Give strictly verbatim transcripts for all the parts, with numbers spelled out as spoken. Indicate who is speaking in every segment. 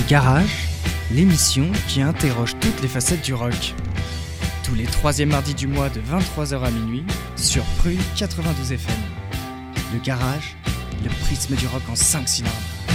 Speaker 1: Garage, l'émission qui interroge toutes les facettes du rock. Tous les troisièmes mardis du mois de vingt-trois heures à minuit sur Prune quatre-vingt-douze F M. Le Garage, le prisme du rock en cinq cylindres.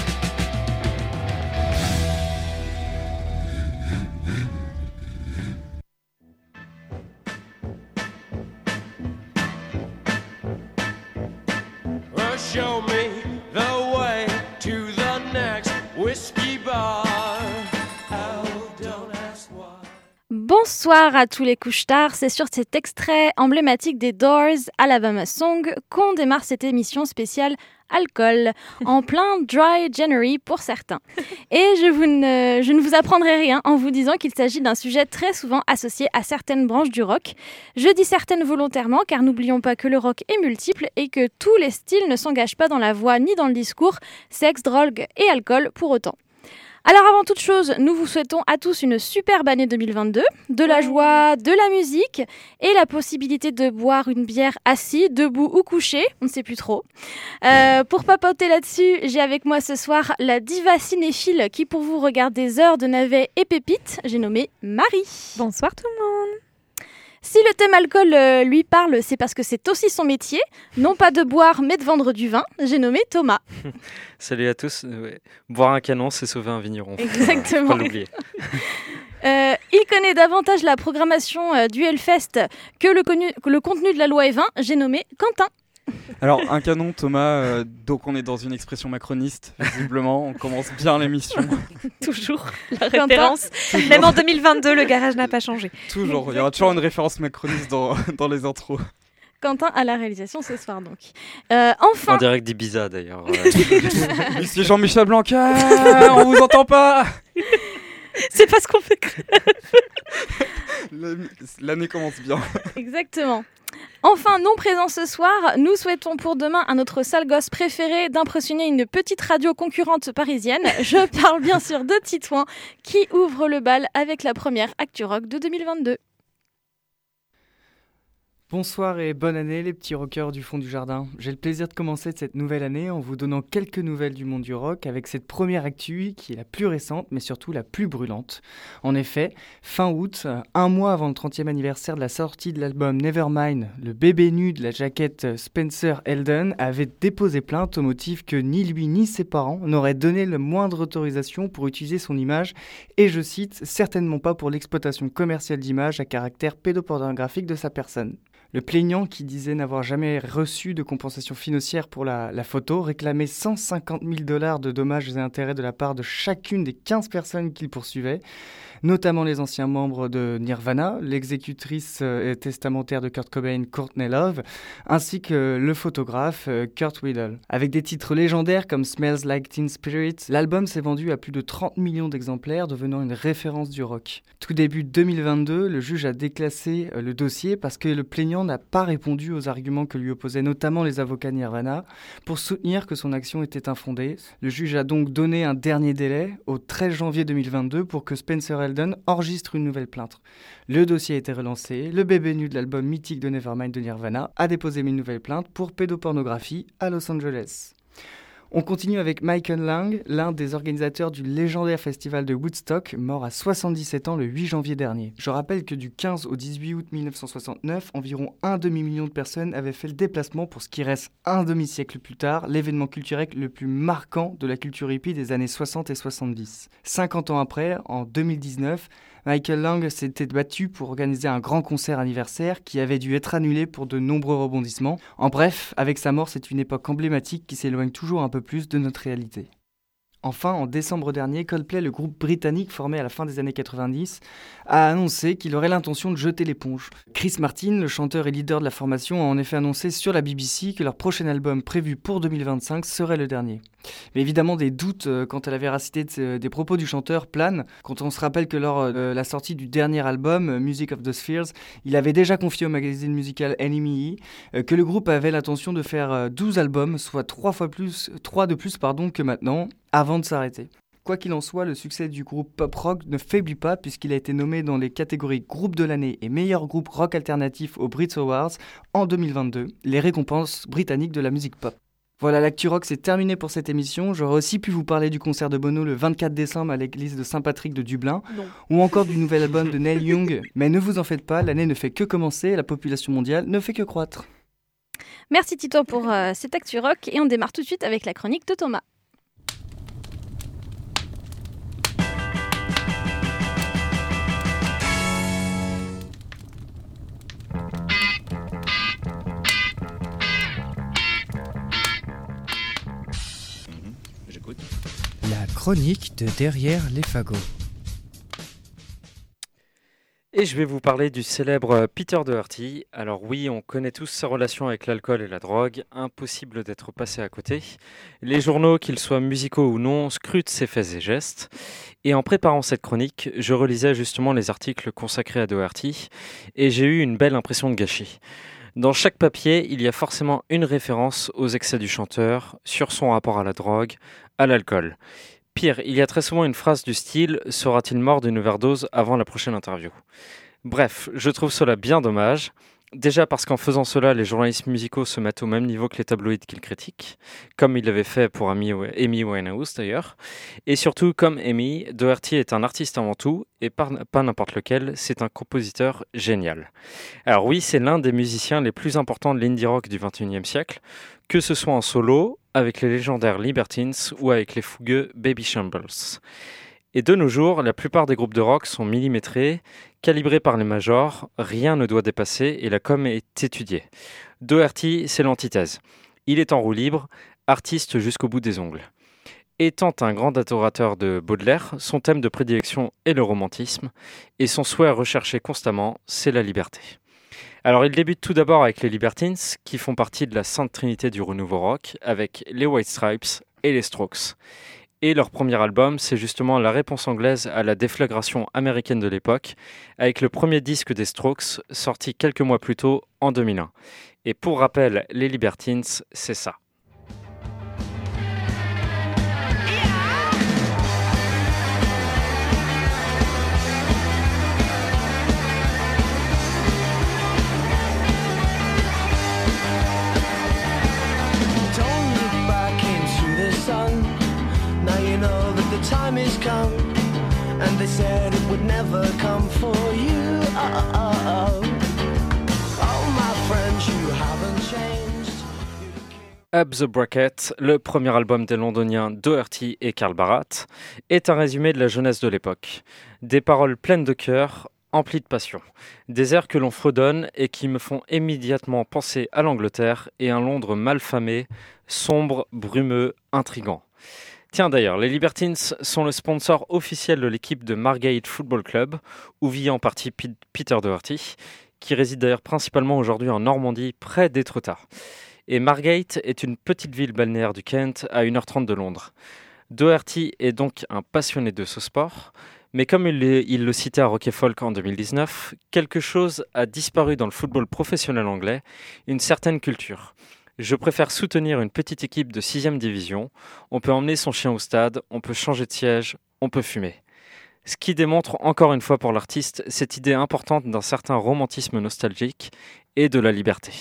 Speaker 2: Show me the way to the next whiskey bar. Oh, don't ask why.
Speaker 3: Bonsoir à tous les couches-tard, c'est sur cet extrait emblématique des Doors, Alabama Song, qu'on démarre cette émission spéciale alcool, en plein dry January pour certains. Et je, vous ne, je ne vous apprendrai rien en vous disant qu'il s'agit d'un sujet très souvent associé à certaines branches du rock. Je dis certaines volontairement car n'oublions pas que le rock est multiple et que tous les styles ne s'engagent pas dans la voix ni dans le discours, sexe, drogue et alcool pour autant. Alors avant toute chose, nous vous souhaitons à tous une superbe année deux mille vingt-deux, de la joie, de la musique et la possibilité de boire une bière assis, debout ou couché, on ne sait plus trop. Euh, pour papoter là-dessus, j'ai avec moi ce soir la diva cinéphile qui pour vous regarde des heures de navets et pépites, j'ai nommé Marie.
Speaker 4: Bonsoir tout le monde.
Speaker 3: Si le thème alcool euh, lui parle, c'est parce que c'est aussi son métier, non pas de boire mais de vendre du vin, j'ai nommé Thomas.
Speaker 5: Salut à tous. Euh, ouais. Boire un canon, c'est sauver un vigneron.
Speaker 3: Exactement.
Speaker 5: Faut pas l'oublier.
Speaker 3: Euh, il connaît davantage la programmation euh, du Hellfest que le, connu, que le contenu de la loi Evin, j'ai nommé Quentin.
Speaker 6: Alors, un canon, Thomas, euh, donc on est dans une expression macroniste, visiblement, on commence bien l'émission.
Speaker 4: Toujours la référence. Toujours. Même en deux mille vingt-deux, le garage n'a pas changé.
Speaker 6: Toujours, il y aura toujours une référence macroniste dans, dans les intros.
Speaker 3: Quentin à la réalisation ce soir donc. Euh, enfin.
Speaker 5: En direct d'Ibiza d'ailleurs. Euh...
Speaker 6: Ici Jean-Michel Blanquer, on vous entend pas.
Speaker 4: C'est pas ce qu'on fait.
Speaker 6: L'année commence bien.
Speaker 3: Exactement. Enfin, non présent ce soir, nous souhaitons pour demain à notre sale gosse préféré d'impressionner une petite radio concurrente parisienne. Je parle bien sûr de Titouan qui ouvre le bal avec la première Actu Rock de deux mille vingt-deux.
Speaker 7: Bonsoir et bonne année les petits rockers du fond du jardin. J'ai le plaisir de commencer cette nouvelle année en vous donnant quelques nouvelles du monde du rock avec cette première actu qui est la plus récente mais surtout la plus brûlante. En effet, fin août, un mois avant le trentième anniversaire de la sortie de l'album Nevermind, le bébé nu de la jaquette Spencer Elden avait déposé plainte au motif que ni lui ni ses parents n'auraient donné la moindre autorisation pour utiliser son image et, je cite, certainement pas pour l'exploitation commerciale d'images à caractère pédopornographique de sa personne. Le plaignant, qui disait n'avoir jamais reçu de compensation financière pour la, la photo, réclamait cent cinquante mille dollars de dommages et intérêts de la part de chacune des quinze personnes qu'il poursuivait, notamment les anciens membres de Nirvana, l'exécutrice euh, testamentaire de Kurt Cobain, Courtney Love, ainsi que le photographe euh, Kurt Weddle. Avec des titres légendaires comme Smells Like Teen Spirit, l'album s'est vendu à plus de trente millions d'exemplaires, devenant une référence du rock. Tout début deux mille vingt-deux, le juge a déclassé euh, le dossier parce que le plaignant n'a pas répondu aux arguments que lui opposaient notamment les avocats Nirvana pour soutenir que son action était infondée. Le juge a donc donné un dernier délai au treize janvier deux mille vingt-deux pour que Spencer Elden enregistre une nouvelle plainte. Le dossier a été relancé, le bébé nu de l'album mythique de Nevermind de Nirvana a déposé une nouvelle plainte pour pédopornographie à Los Angeles. On continue avec Michael Lang, l'un des organisateurs du légendaire festival de Woodstock, mort à soixante-dix-sept ans le huit janvier dernier. Je rappelle que du quinze au dix-huit août mille neuf cent soixante-neuf, environ un demi-million de personnes avaient fait le déplacement pour ce qui reste un demi-siècle plus tard, l'événement culturel le plus marquant de la culture hippie des années soixante et soixante-dix. cinquante ans après, en deux mille dix-neuf, Michael Lang s'était battu pour organiser un grand concert anniversaire qui avait dû être annulé pour de nombreux rebondissements. En bref, avec sa mort, c'est une époque emblématique qui s'éloigne toujours un peu plus de notre réalité. Enfin, en décembre dernier, Coldplay, le groupe britannique formé à la fin des années quatre-vingt-dix, a annoncé qu'il aurait l'intention de jeter l'éponge. Chris Martin, le chanteur et leader de la formation, a en effet annoncé sur la B B C que leur prochain album prévu pour deux mille vingt-cinq serait le dernier. Mais évidemment, des doutes euh, quant à la véracité de, euh, des propos du chanteur planent quand on se rappelle que lors de euh, la sortie du dernier album, euh, Music of the Spheres, il avait déjà confié au magazine musical N M E euh, que le groupe avait l'intention de faire euh, douze albums, soit trois fois plus, trois de plus pardon, que maintenant, avant de s'arrêter. Quoi qu'il en soit, le succès du groupe pop-rock ne faiblit pas puisqu'il a été nommé dans les catégories Groupe de l'année et Meilleur groupe rock alternatif aux Brit Awards en deux mille vingt-deux, les récompenses britanniques de la musique pop. Voilà, l'actu rock, c'est terminé pour cette émission. J'aurais aussi pu vous parler du concert de Bono le vingt-quatre décembre à l'église de Saint-Patrick de Dublin,
Speaker 4: Non.
Speaker 7: ou encore du nouvel album de Neil Young. Mais ne vous en faites pas, l'année ne fait que commencer et la population mondiale ne fait que croître.
Speaker 3: Merci Tito pour euh, cet actu rock et on démarre tout de suite avec la chronique de Thomas.
Speaker 1: La chronique de Derrière les fagots.
Speaker 5: Et je vais vous parler du célèbre Peter Doherty. Alors oui, on connaît tous sa relation avec l'alcool et la drogue, impossible d'être passé à côté. Les journaux, qu'ils soient musicaux ou non, scrutent ses faits et gestes. Et en préparant cette chronique, je relisais justement les articles consacrés à Doherty, et j'ai eu une belle impression de gâchis. Dans chaque papier, il y a forcément une référence aux excès du chanteur, sur son rapport à la drogue, à l'alcool. Pire, il y a très souvent une phrase du style « Sera-t-il mort d'une overdose avant la prochaine interview ?» Bref, je trouve cela bien dommage. Déjà parce qu'en faisant cela, les journalistes musicaux se mettent au même niveau que les tabloïds qu'ils critiquent, comme il l'avait fait pour Amy Winehouse d'ailleurs. Et surtout, comme Amy, Doherty est un artiste avant tout, et pas n'importe lequel, c'est un compositeur génial. Alors oui, c'est l'un des musiciens les plus importants de l'indie rock du vingt et unième siècle, que ce soit en solo, avec les légendaires Libertines ou avec les fougueux Baby Shambles. Et de nos jours, la plupart des groupes de rock sont millimétrés, calibrés par les majors, rien ne doit dépasser et la com est étudiée. Doherty, c'est l'antithèse. Il est en roue libre, artiste jusqu'au bout des ongles. Étant un grand adorateur de Baudelaire, son thème de prédilection est le romantisme, et son souhait à rechercher constamment, c'est la liberté. Alors il débute tout d'abord avec les Libertines, qui font partie de la sainte trinité du renouveau rock, avec les White Stripes et les Strokes. Et leur premier album, c'est justement la réponse anglaise à la déflagration américaine de l'époque, avec le premier disque des Strokes, sorti quelques mois plus tôt, en deux mille un. Et pour rappel, les Libertines, c'est ça.
Speaker 2: Time has come, and they said it would never come for you. Oh, oh, oh. Oh, my friends, you haven't changed.
Speaker 5: Up the Bracket, le premier album des Londoniens Doherty et Carl Barat, est un résumé de la jeunesse de l'époque. Des paroles pleines de cœur, emplies de passion. Des airs que l'on fredonne et qui me font immédiatement penser à l'Angleterre et un Londres malfamé, sombre, brumeux, intrigant. Tiens d'ailleurs, les Libertines sont le sponsor officiel de l'équipe de Margate Football Club, où vit en partie P- Peter Doherty, qui réside d'ailleurs principalement aujourd'hui en Normandie, près d'Étretat. Et Margate est une petite ville balnéaire du Kent, à une heure trente de Londres. Doherty est donc un passionné de ce sport, mais comme il, il le citait à Rock et Folk en deux mille dix-neuf, quelque chose a disparu dans le football professionnel anglais, une certaine culture. Je préfère soutenir une petite équipe de sixième division. On peut emmener son chien au stade, on peut changer de siège, on peut fumer. Ce qui démontre encore une fois pour l'artiste cette idée importante d'un certain romantisme nostalgique et de la liberté.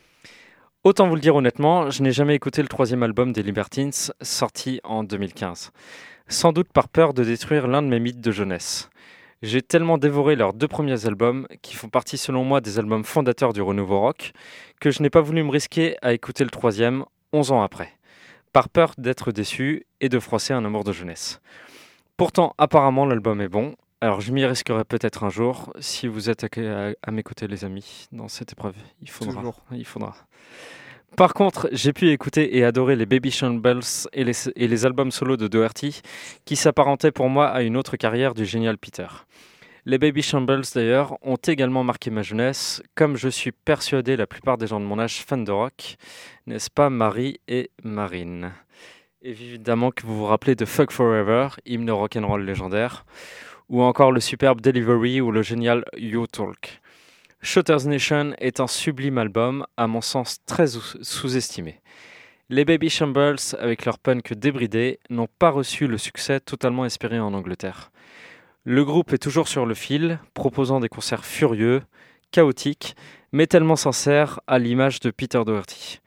Speaker 5: Autant vous le dire honnêtement, je n'ai jamais écouté le troisième album des Libertines, sorti en deux mille quinze. Sans doute par peur de détruire l'un de mes mythes de jeunesse. J'ai tellement dévoré leurs deux premiers albums, qui font partie selon moi des albums fondateurs du renouveau rock, que je n'ai pas voulu me risquer à écouter le troisième, onze ans après, par peur d'être déçu et de froisser un amour de jeunesse. Pourtant, apparemment, l'album est bon, alors je m'y risquerai peut-être un jour, si vous êtes à, à, à mes côtés les amis, dans cette épreuve, il faudra.
Speaker 6: Toujours.
Speaker 5: Il faudra. Par contre, j'ai pu écouter et adorer les Baby Shambles et les, et les albums solo de Doherty, qui s'apparentaient pour moi à une autre carrière du génial Peter. Les Baby Shambles, d'ailleurs, ont également marqué ma jeunesse, comme je suis persuadé la plupart des gens de mon âge fans de rock, n'est-ce pas Marie et Marine ? Évidemment que vous vous rappelez de Fuck Forever, hymne rock'n'roll légendaire, ou encore le superbe Delivery ou le génial You Talk. Shotter's Nation est un sublime album, à mon sens très sous-estimé. Les Baby Shambles, avec leur punk débridé, n'ont pas reçu le succès totalement espéré en Angleterre. Le groupe est toujours sur le fil, proposant des concerts furieux, chaotiques, mais tellement sincères à l'image de Peter Doherty.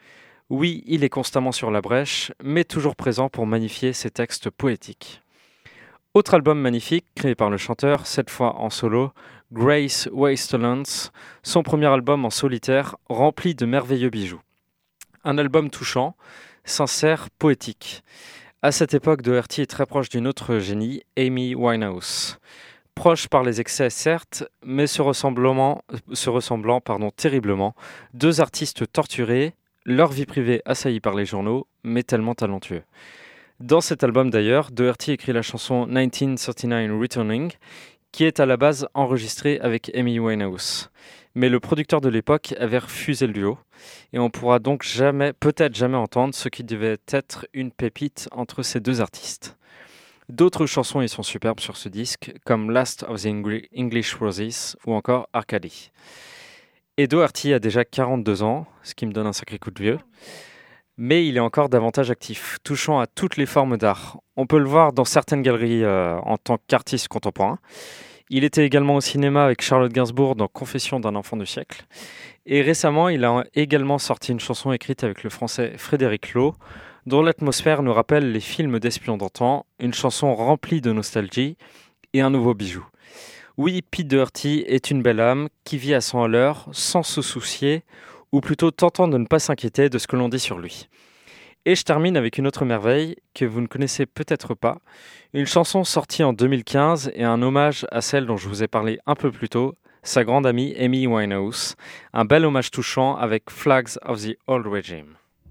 Speaker 5: Oui, il est constamment sur la brèche, mais toujours présent pour magnifier ses textes poétiques. Autre album magnifique, créé par le chanteur, cette fois en solo, Grace Wastelands, son premier album en solitaire, rempli de merveilleux bijoux. Un album touchant, sincère, poétique. À cette époque, Doherty est très proche d'une autre génie, Amy Winehouse. Proche par les excès, certes, mais se ressemblant, se ressemblant pardon, terriblement. Deux artistes torturés, leur vie privée assaillie par les journaux, mais tellement talentueux. Dans cet album d'ailleurs, Doherty écrit la chanson dix-neuf trente-neuf Returning, qui est à la base enregistrée avec Amy Winehouse. Mais le producteur de l'époque avait refusé le duo, et on pourra donc jamais, peut-être jamais entendre ce qui devait être une pépite entre ces deux artistes. D'autres chansons y sont superbes sur ce disque, comme Last of the English Roses ou encore Arcady. Et Doherty a déjà quarante-deux ans, ce qui me donne un sacré coup de vieux, mais il est encore davantage actif, touchant à toutes les formes d'art. On peut le voir dans certaines galeries euh, en tant qu'artiste contemporain. Il était également au cinéma avec Charlotte Gainsbourg dans Confession d'un enfant du siècle. Et récemment, il a également sorti une chanson écrite avec le français Frédéric Loh, dont l'atmosphère nous rappelle les films d'espions d'antan, une chanson remplie de nostalgie et un nouveau bijou. Oui, Pete Doherty est une belle âme qui vit à cent à l'heure, sans se soucier, ou plutôt tentant de ne pas s'inquiéter de ce que l'on dit sur lui. Et je termine avec une autre merveille que vous ne connaissez peut-être pas, une chanson sortie en deux mille quinze et un hommage à celle dont je vous ai parlé un peu plus tôt, sa grande amie Amy Winehouse, un bel hommage touchant avec Flags of the Old Regime.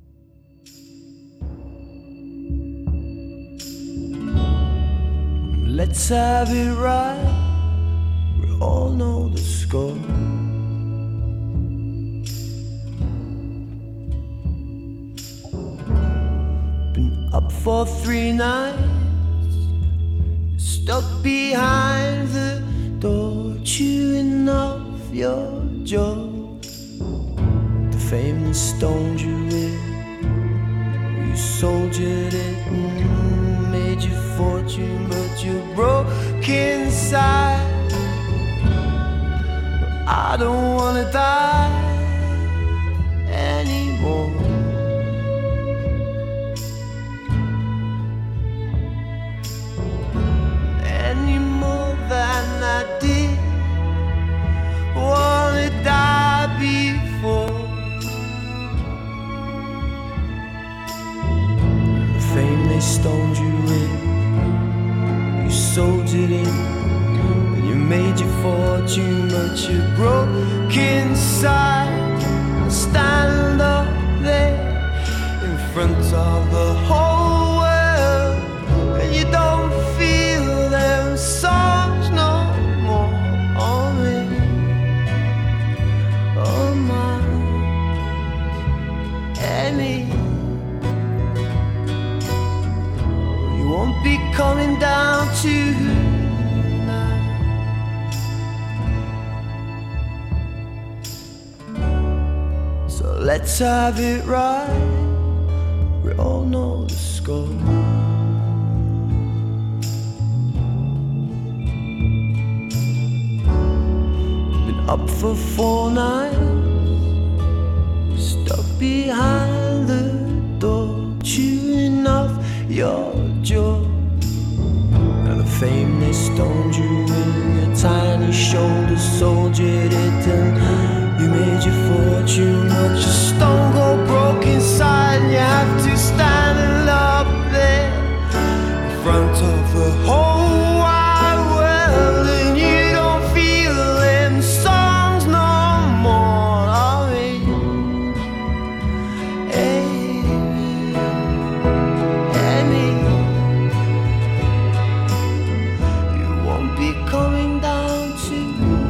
Speaker 2: Let's have it right, we all know the score. Been up for three nights, stuck behind the door, chewing off your jaw. The fame that stoned you in, you soldiered it and made your fortune, but you're broke inside. I don't wanna die anymore. Any more than I did wanna die before. The fame they stoned you in, you soldiered it in, and you made your fortune, but you broke inside. I stand up there in front of the whole world, and you don't feel them songs no more on me, on my Annie. You won't be coming down tonight. So let's have it right, we all know the score. Been up for four nights, stuck behind the door, chewing off your jaw. Now the fame they stoned you in, your tiny shoulders soldiered it, and you made your fortune, but your stone cold broke inside, and you have to stand up there in front of the whole wide world, and you don't feel them songs no more. I mean, Amy, Amy, you won't be coming down to.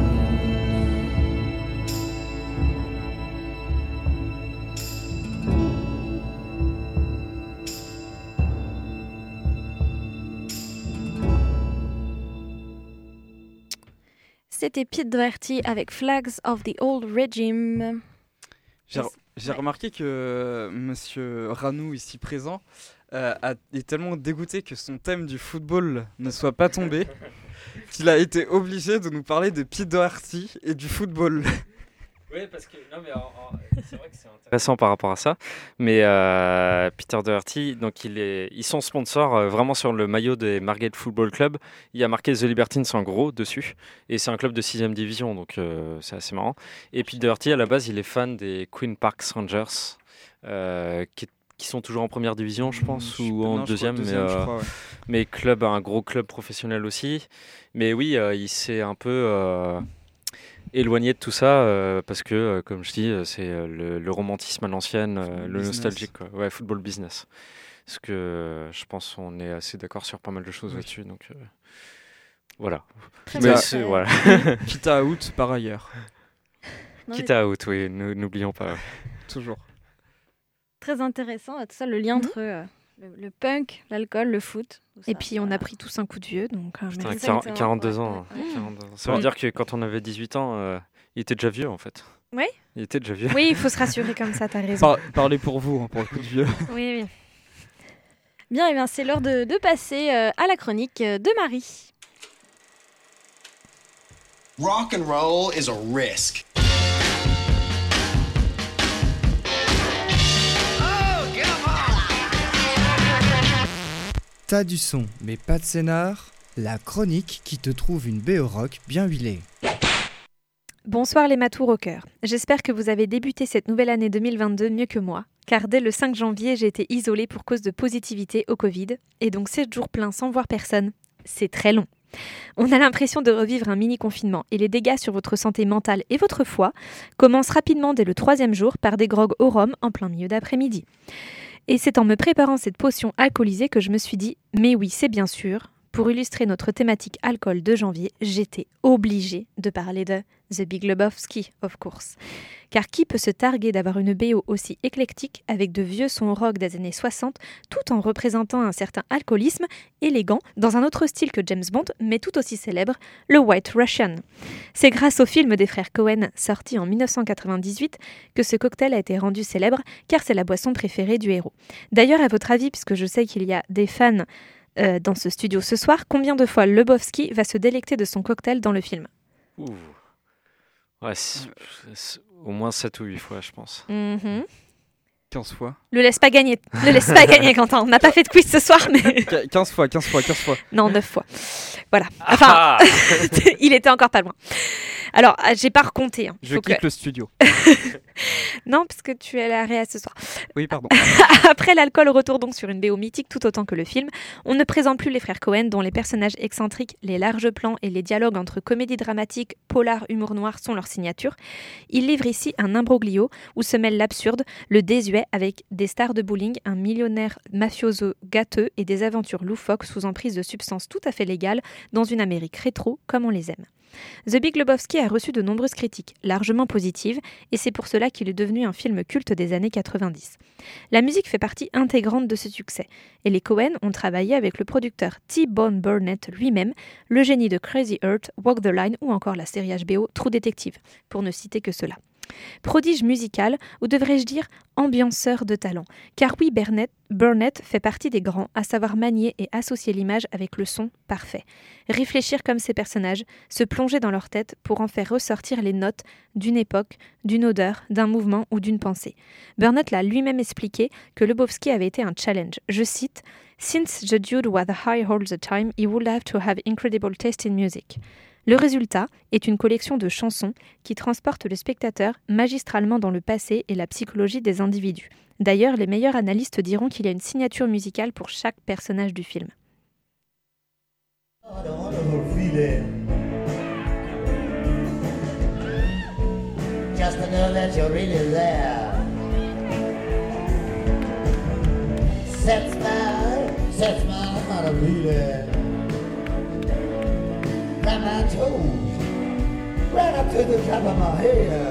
Speaker 3: C'était Pete Doherty avec Flags of the Old Regime.
Speaker 6: J'ai, j'ai ouais. remarqué que euh, Monsieur Ranou, ici présent, euh, a, est tellement dégoûté que son thème du football ne soit pas tombé qu'il a été obligé de nous parler de Pete Doherty et du football.
Speaker 5: Oui, parce que non, mais en, en, c'est vrai que c'est intéressant par rapport à ça. Mais euh, Peter Doherty, donc il est, ils sont sponsors euh, vraiment sur le maillot des Margate Football Club. Il y a marqué The Libertines en gros dessus, et c'est un club de sixième division, donc euh, c'est assez marrant. Et puis Doherty, à la base, il est fan des Queen Park Rangers, euh, qui, qui sont toujours en première division, je pense, je ou en non, deuxième, deuxième, mais, euh, crois, ouais. mais club, un gros club professionnel aussi. Mais oui, euh, il s'est un peu euh, éloigné de tout ça euh, parce que, euh, comme je dis, c'est euh, le, le romantisme à l'ancienne, euh, le nostalgique, quoi. Ouais, football business. Parce que euh, je pense qu'on est assez d'accord sur pas mal de choses oui. là-dessus. Donc euh, voilà.
Speaker 6: Mais c'est, voilà. Quitte à out par ailleurs.
Speaker 5: Non, Quitte à out, oui, n'oublions pas.
Speaker 6: Toujours.
Speaker 3: Très intéressant, tout ça, le lien mmh. entre euh, le, le punk, l'alcool, le foot.
Speaker 4: Et ça. Puis on a pris tous un coup de vieux, donc... Euh,
Speaker 5: Putain, quarante, quarante-deux ans. Ouais, ouais. quarante-deux ans. Ça veut ouais. dire que quand on avait dix-huit ans, euh, il était déjà vieux, en fait.
Speaker 4: Oui.
Speaker 5: Il était déjà vieux.
Speaker 4: Oui, il faut se rassurer comme ça, t'as raison.
Speaker 6: Par, parlez pour vous, hein, pour le coup de vieux.
Speaker 4: Oui, oui.
Speaker 3: Bien, et bien c'est l'heure de, de passer euh, à la chronique de Marie.
Speaker 8: Rock and roll is a risk.
Speaker 1: T'as du son, mais pas de scénar. La chronique qui te trouve une B O rock bien huilée.
Speaker 4: Bonsoir les matous rockers. J'espère que vous avez débuté cette nouvelle année deux mille vingt-deux mieux que moi, car dès le cinq janvier, j'ai été isolée pour cause de positivité au Covid, et donc sept jours pleins sans voir personne. C'est très long. On a l'impression de revivre un mini-confinement, et les dégâts sur votre santé mentale et votre foi commencent rapidement dès le troisième jour par des grogs au rhum en plein milieu d'après-midi. Et c'est en me préparant cette potion alcoolisée que je me suis dit « Mais oui, c'est bien sûr ». Pour illustrer notre thématique alcool de janvier, j'étais obligée de parler de The Big Lebowski, of course. Car qui peut se targuer d'avoir une B O aussi éclectique avec de vieux sons rock des années soixante tout en représentant un certain alcoolisme élégant dans un autre style que James Bond, mais tout aussi célèbre, le White Russian. C'est grâce au film des frères Coen, sorti en dix-neuf cent quatre-vingt-dix-huit, que ce cocktail a été rendu célèbre, car c'est la boisson préférée du héros. D'ailleurs, à votre avis, puisque je sais qu'il y a des fans euh, dans ce studio ce soir, combien de fois Lebowski va se délecter de son cocktail dans le film ?
Speaker 5: Ouh. Ouais, c'est, c'est au moins sept ou huit fois, je pense.
Speaker 4: Mm-hmm.
Speaker 6: quinze fois.
Speaker 4: Le laisse pas gagner. Le laisse pas gagner, Quentin. On n'a pas fait de quiz ce soir, mais...
Speaker 6: quinze fois, quinze fois, quinze fois.
Speaker 4: Non, neuf fois. Voilà. Enfin, il était encore pas loin. Alors, j'ai pas recompté. Hein.
Speaker 6: Je quitte que... le studio.
Speaker 4: Non, parce que tu es à la réa ce soir.
Speaker 6: Oui, pardon.
Speaker 4: Après l'alcool, retour donc sur une B O mythique tout autant que le film. On ne présente plus les frères Coen, dont les personnages excentriques, les larges plans et les dialogues entre comédie dramatique, polar, humour noir sont leur signature. Ils livrent ici un imbroglio où se mêle l'absurde, le désuet avec des stars de bowling, un millionnaire mafioso gâteux et des aventures loufoques sous emprise de substances tout à fait légales dans une Amérique rétro comme on les aime. The Big Lebowski a reçu de nombreuses critiques, largement positives, et c'est pour cela qu'il est devenu un film culte des années quatre-vingt-dix. La musique fait partie intégrante de ce succès, et les Coen ont travaillé avec le producteur T-Bone Burnett lui-même, le génie de Crazy Earth, Walk the Line ou encore la série H B O True Detective, pour ne citer que cela. Prodige musical, ou devrais-je dire ambianceur de talent, car oui, Burnett, Burnett fait partie des grands à savoir manier et associer l'image avec le son parfait. Réfléchir comme ces personnages, se plonger dans leur tête pour en faire ressortir les notes d'une époque, d'une odeur, d'un mouvement ou d'une pensée. Burnett l'a lui-même expliqué que Lebowski avait été un challenge. Je cite « Since the dude was high all the time, he would have to have incredible taste in music ». Le résultat est une collection de chansons qui transportent le spectateur magistralement dans le passé et la psychologie des individus. D'ailleurs, les meilleurs analystes diront qu'il y a une signature musicale pour chaque personnage du film. Just to know that you're really there. Sets my, sets my heart a beating. From my toes, right up to the top of my head.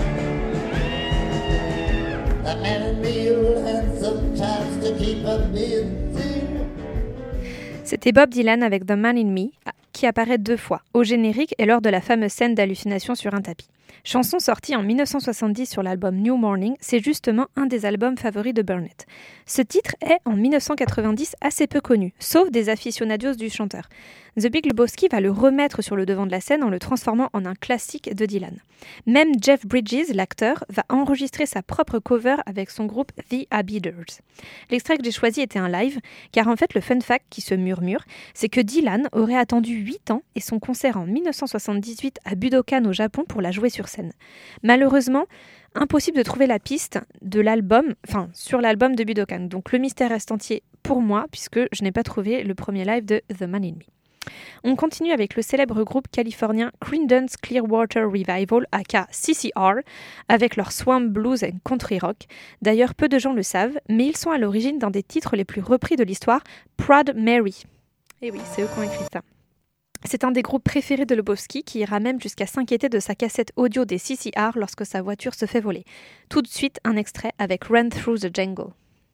Speaker 4: The man in me will have sometimes to keep a busy. C'était Bob Dylan avec The Man in Me, qui apparaît deux fois, au générique et lors de la fameuse scène d'hallucination sur un tapis. Chanson sortie en dix-neuf cent soixante-dix sur l'album New Morning, c'est justement un des albums favoris de Burnett. Ce titre est, en dix-neuf cent quatre-vingt-dix, assez peu connu, sauf des aficionados du chanteur. The Big Lebowski va le remettre sur le devant de la scène en le transformant en un classique de Dylan. Même Jeff Bridges, l'acteur, va enregistrer sa propre cover avec son groupe The Abiders. L'extrait que j'ai choisi était un live, car en fait le fun fact qui se murmure, c'est que Dylan aurait attendu huit ans et son concert en dix-neuf cent soixante-dix-huit à Budokan au Japon pour la jouer sur scène. Malheureusement, impossible de trouver la piste de l'album, enfin sur l'album de Budokan. Donc le mystère reste entier pour moi, puisque je n'ai pas trouvé le premier live de The Man in Me. On continue avec le célèbre groupe californien Creedence Clearwater Revival, aka C C R, avec leur swamp blues et country rock. D'ailleurs, peu de gens le savent, mais ils sont à l'origine d'un des titres les plus repris de l'histoire, Proud Mary. Et oui, c'est eux qui ont écrit ça. C'est un des groupes préférés de Lebowski qui ira même jusqu'à s'inquiéter de sa cassette audio des C C R lorsque sa voiture se fait voler. Tout de suite, un extrait avec Run Through the Jungle.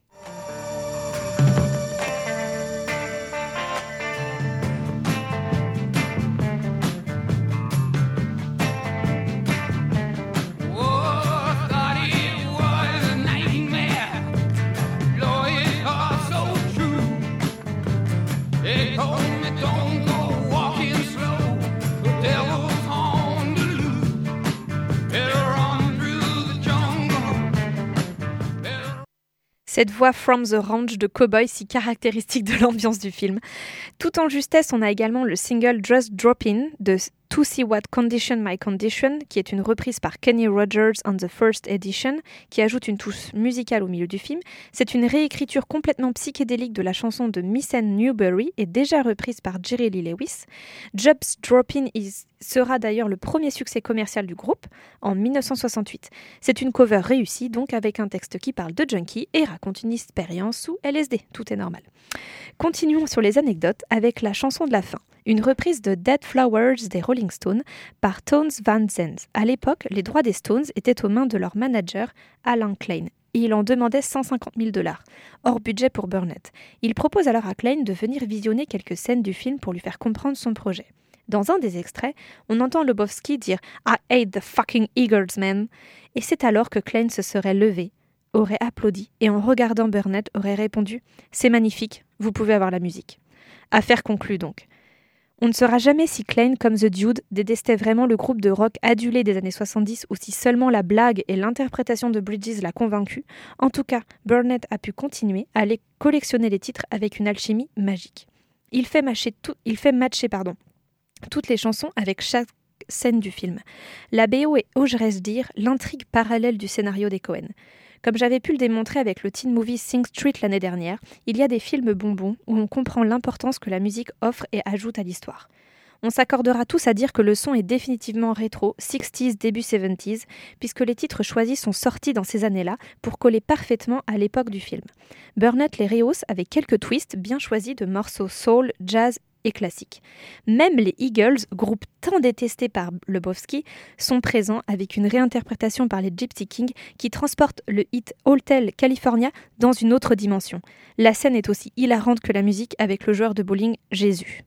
Speaker 4: Cette voix From the Range de cowboy si caractéristique de l'ambiance du film. Tout en justesse, on a également le single Just Drop In de To See What Condition My Condition, qui est une reprise par Kenny Rogers on the First Edition, qui ajoute une touche musicale au milieu du film. C'est une réécriture complètement psychédélique de la chanson de Miss Anne Newberry et déjà reprise par Jerry Lee Lewis. Just Drop In is sera d'ailleurs le premier succès commercial du groupe en dix-neuf cent soixante-huit. C'est une cover réussie, donc avec un texte qui parle de junkie et raconte une expérience sous L S D. Tout est normal. Continuons sur les anecdotes avec la chanson de la fin, une reprise de Dead Flowers des Rolling Stones par Townes Van Zandt. À l'époque, les droits des Stones étaient aux mains de leur manager, Alan Klein, et il en demandait cent cinquante mille dollars, hors budget pour Burnett. Il propose alors à Klein de venir visionner quelques scènes du film pour lui faire comprendre son projet. Dans un des extraits, on entend Lebowski dire « I hate the fucking Eagles, man !» Et c'est alors que Klein se serait levé, aurait applaudi et en regardant Burnett aurait répondu « C'est magnifique, vous pouvez avoir la musique. » Affaire conclue donc. On ne saura jamais si Klein, comme The Dude, détestait vraiment le groupe de rock adulé des années soixante-dix ou si seulement la blague et l'interprétation de Bridges l'a convaincu. En tout cas, Burnett a pu continuer à aller collectionner les titres avec une alchimie magique. Il fait matcher, tout, il fait matcher pardon, toutes les chansons avec chaque scène du film. La B O est, oserais-je dire, l'intrigue parallèle du scénario des Coen. Comme j'avais pu le démontrer avec le teen movie Sing Street l'année dernière, il y a des films bonbons où on comprend l'importance que la musique offre et ajoute à l'histoire. On s'accordera tous à dire que le son est définitivement rétro, sixties, début seventies, puisque les titres choisis sont sortis dans ces années-là pour coller parfaitement à l'époque du film. Burnett les rehausse avec quelques twists bien choisis de morceaux soul, jazz et classique. Même les Eagles, groupe tant détesté par Lebowski, sont présents avec une réinterprétation par les Gypsy Kings qui transporte le hit Hotel California dans une autre dimension. La scène est aussi hilarante que la musique avec le joueur de bowling Jésus.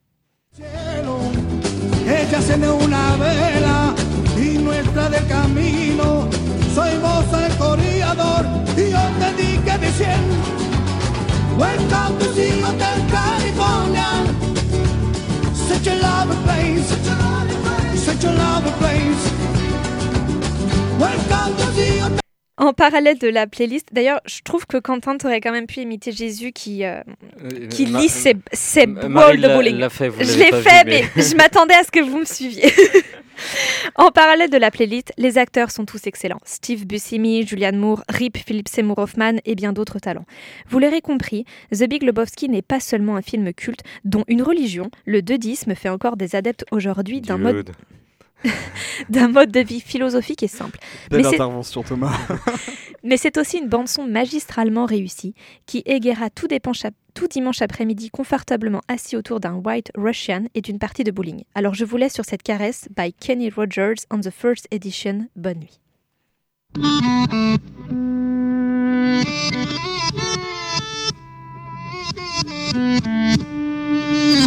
Speaker 2: Such a lovely place, such a lovely place. Welcome to the...
Speaker 4: En parallèle de la playlist, d'ailleurs, je trouve que Quentin t'aurait quand même pu imiter Jésus qui, euh, euh, qui lit ses, ses balls de bowling.
Speaker 5: L'a fait, vous
Speaker 4: je l'ai
Speaker 5: pas
Speaker 4: fait,
Speaker 5: vu, mais,
Speaker 4: mais je m'attendais à ce que vous me suiviez. En parallèle de la playlist, les acteurs sont tous excellents. Steve Buscemi, Julianne Moore, Rip Philip Seymour Hoffman et bien d'autres talents. Vous l'aurez compris, The Big Lebowski n'est pas seulement un film culte dont une religion, le dudisme, fait encore des adeptes aujourd'hui d'un mode... d'un mode de vie philosophique et simple.
Speaker 6: Belle
Speaker 4: Mais
Speaker 6: intervention, Thomas.
Speaker 4: Mais c'est aussi une bande-son magistralement réussie qui égaiera tout, dépenche- tout dimanche après-midi confortablement assis autour d'un White Russian et d'une partie de bowling. Alors je vous laisse sur cette caresse by Kenny Rogers on the First Edition. Bonne nuit.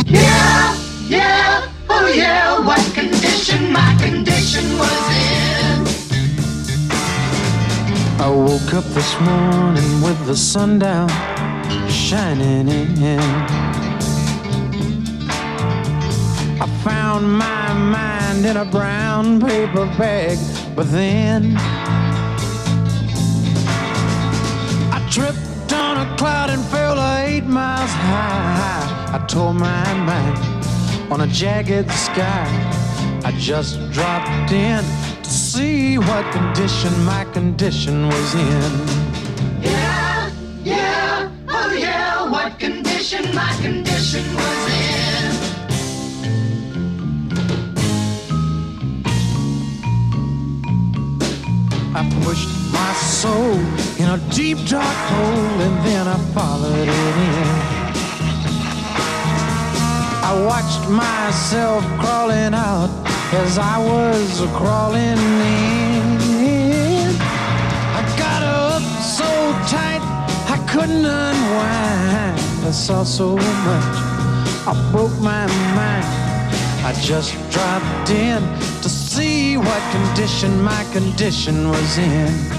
Speaker 2: Yeah, yeah, oh yeah, what condition my condition was in. I woke up this morning with the sun down shining in. I found my mind in a brown paper bag, but then I tripped on a cloud and fell eight miles high. I tore my mind on a jagged sky. I just dropped in to see what condition my condition was in.
Speaker 9: Yeah, yeah, oh yeah, what condition my condition was in.
Speaker 2: I pushed my soul in a deep dark hole and then I followed it in. I watched myself crawling out as I was crawling in. I got up so tight I couldn't unwind. I saw so much, I broke my mind. I just dropped in to see what condition my condition was in.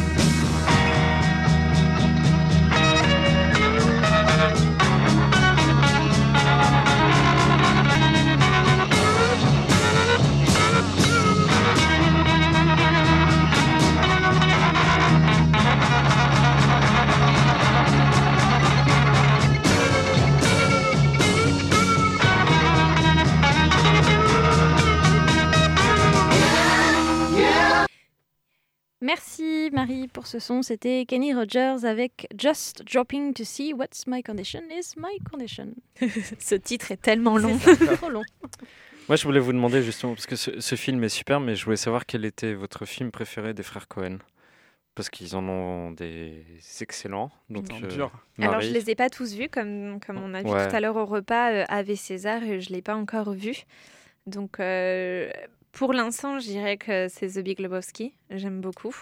Speaker 3: Merci Marie pour ce son, c'était Kenny Rogers avec Just Dropping to See What's My Condition is My Condition.
Speaker 4: Ce titre est tellement long.
Speaker 3: C'est trop long.
Speaker 5: Moi, je voulais vous demander justement, parce que ce, ce film est super, mais je voulais savoir quel était votre film préféré des frères Coen. Parce qu'ils en ont des excellents. Donc,
Speaker 6: euh,
Speaker 5: dur.
Speaker 4: Alors, je les ai pas tous vus, comme, comme on a vu
Speaker 5: ouais.
Speaker 4: tout à l'heure au repas, euh, Ave César, et je l'ai pas encore vu. Donc, euh, pour l'instant, je dirais que c'est The Big Lebowski. J'aime beaucoup.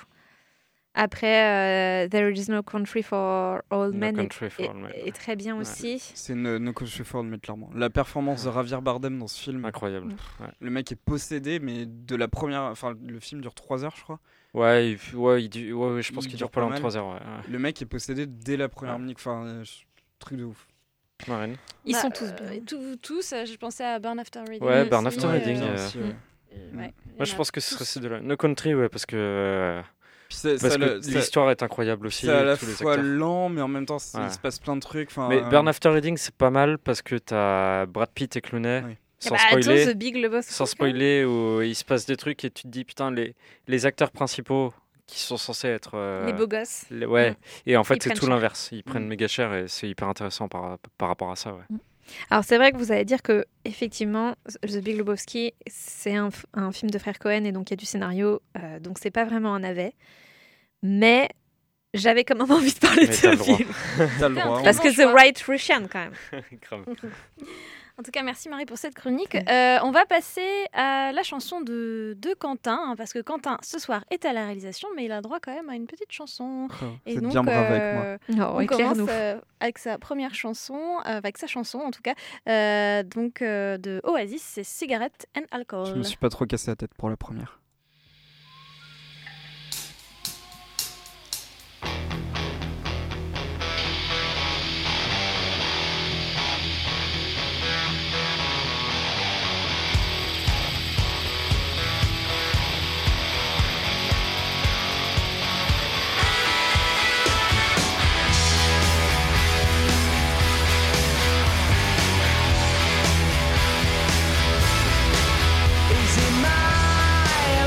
Speaker 4: Après, euh, There is no country for all
Speaker 5: no
Speaker 4: men
Speaker 5: country
Speaker 4: est,
Speaker 5: for all men.
Speaker 4: est, est très bien ouais. aussi.
Speaker 6: C'est No, no Country for All Men, clairement. La performance de Javier Bardem dans ce film,
Speaker 5: incroyable.
Speaker 6: Ouais. Le mec est possédé, mais de la première, enfin le film dure trois heures, je crois.
Speaker 5: Ouais, il, ouais, il dure, ouais, ouais, je pense
Speaker 6: il
Speaker 5: qu'il
Speaker 6: dure
Speaker 5: dure pas loin de
Speaker 6: mal.
Speaker 5: trois heures. Ouais.
Speaker 6: Le mec est possédé dès la première
Speaker 5: ouais.
Speaker 6: minute, enfin euh, truc de ouf.
Speaker 5: Marine.
Speaker 3: Ils
Speaker 4: bah,
Speaker 3: sont tous
Speaker 4: euh,
Speaker 3: bien. Tous, tous, je pensais à Burn After Reading.
Speaker 5: Ouais, Burn After
Speaker 3: ouais,
Speaker 5: Reading.
Speaker 3: euh,
Speaker 5: Euh,
Speaker 6: aussi, ouais.
Speaker 3: euh, ouais.
Speaker 5: Moi, je pense que ce serait ces deux-là. No Country, ouais, parce que. Euh,
Speaker 6: c'est,
Speaker 5: parce
Speaker 6: ça,
Speaker 5: que
Speaker 6: le,
Speaker 5: l'histoire ça, est incroyable aussi.
Speaker 6: C'est à la
Speaker 5: tous les
Speaker 6: fois
Speaker 5: acteurs.
Speaker 6: lent, mais en même temps, ouais. il se passe plein de trucs.
Speaker 5: Mais
Speaker 6: euh...
Speaker 5: Burn After Reading, c'est pas mal parce que t'as Brad Pitt et Clooney. Oui. Sans,
Speaker 4: bah,
Speaker 5: spoiler,
Speaker 4: attends, The Big Lebowski,
Speaker 5: sans spoiler, où il se passe des trucs et tu te dis, putain, les, les acteurs principaux qui sont censés être. Euh,
Speaker 4: les beaux gosses.
Speaker 5: Les, ouais, mmh. Et en fait,
Speaker 4: ils
Speaker 5: c'est tout
Speaker 4: cher.
Speaker 5: l'inverse. Ils prennent
Speaker 6: mmh.
Speaker 5: méga cher et c'est hyper intéressant par, par rapport à ça. Ouais.
Speaker 4: Mmh. Alors, c'est vrai que vous allez dire que, effectivement, The Big Lebowski, c'est un, un film de frères Coen et donc il y a du scénario, euh, donc c'est pas vraiment un navet. Mais j'avais quand même envie de parler
Speaker 5: Mais
Speaker 4: de ce film.
Speaker 6: T'as le droit.
Speaker 4: Parce que The Right Russian, quand même.
Speaker 3: En tout cas, merci Marie pour cette chronique. Euh, on va passer à la chanson de, de Quentin, hein, parce que Quentin, ce soir, est à la réalisation, mais il a droit quand même à une petite chanson.
Speaker 6: Oh,
Speaker 3: et
Speaker 6: c'est
Speaker 3: donc,
Speaker 6: bien brave
Speaker 3: euh,
Speaker 6: avec moi.
Speaker 4: Oh,
Speaker 3: on commence euh, avec sa première chanson, euh, avec sa chanson en tout cas, euh, donc euh, de Oasis, c'est Cigarette and Alcohol.
Speaker 6: Je me suis pas trop cassé la tête pour la première.
Speaker 2: Is it my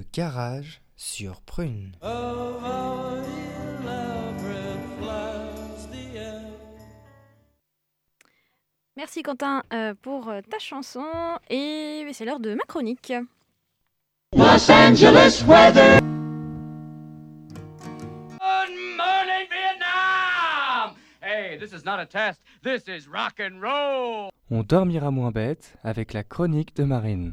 Speaker 1: garage sur Prune.
Speaker 3: Merci Quentin euh, pour ta chanson et c'est l'heure de ma chronique.
Speaker 9: Los Angeles weather.
Speaker 10: Good morning, Vietnam! Hey, this is not a test. This is rock and roll.
Speaker 7: On dormira moins bête avec la chronique de Marine.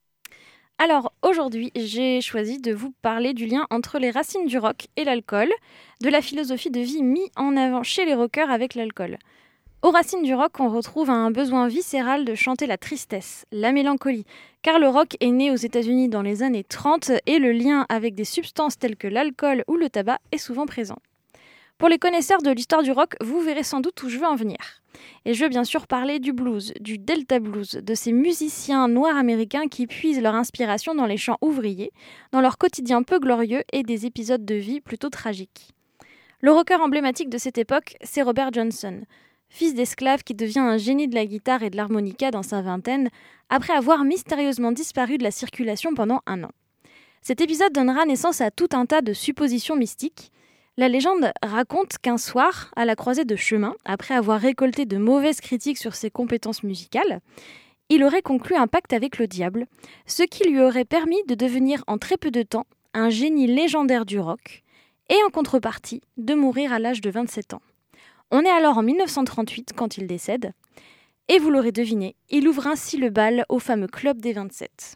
Speaker 3: Alors aujourd'hui, j'ai choisi de vous parler du lien entre les racines du rock et l'alcool, de la philosophie de vie mise en avant chez les rockers avec l'alcool. Aux racines du rock, on retrouve un besoin viscéral de chanter la tristesse, la mélancolie, car le rock est né aux États-Unis dans les années trente et le lien avec des substances telles que l'alcool ou le tabac est souvent présent. Pour les connaisseurs de l'histoire du rock, vous verrez sans doute où je veux en venir. Et je veux bien sûr parler du blues, du Delta Blues, de ces musiciens noirs américains qui puisent leur inspiration dans les chants ouvriers, dans leur quotidien peu glorieux et des épisodes de vie plutôt tragiques. Le rocker emblématique de cette époque, c'est Robert Johnson, fils d'esclave qui devient un génie de la guitare et de l'harmonica dans sa vingtaine, après avoir mystérieusement disparu de la circulation pendant un an. Cet épisode donnera naissance à tout un tas de suppositions mystiques. La légende raconte qu'un soir, à la croisée de chemins, après avoir récolté de mauvaises critiques sur ses compétences musicales, il aurait conclu un pacte avec le diable, ce qui lui aurait permis de devenir en très peu de temps un génie légendaire du rock, et en contrepartie de mourir à l'âge de vingt-sept ans. On est alors en dix-neuf cent trente-huit quand il décède, et vous l'aurez deviné, il ouvre ainsi le bal au fameux Club des vingt-sept.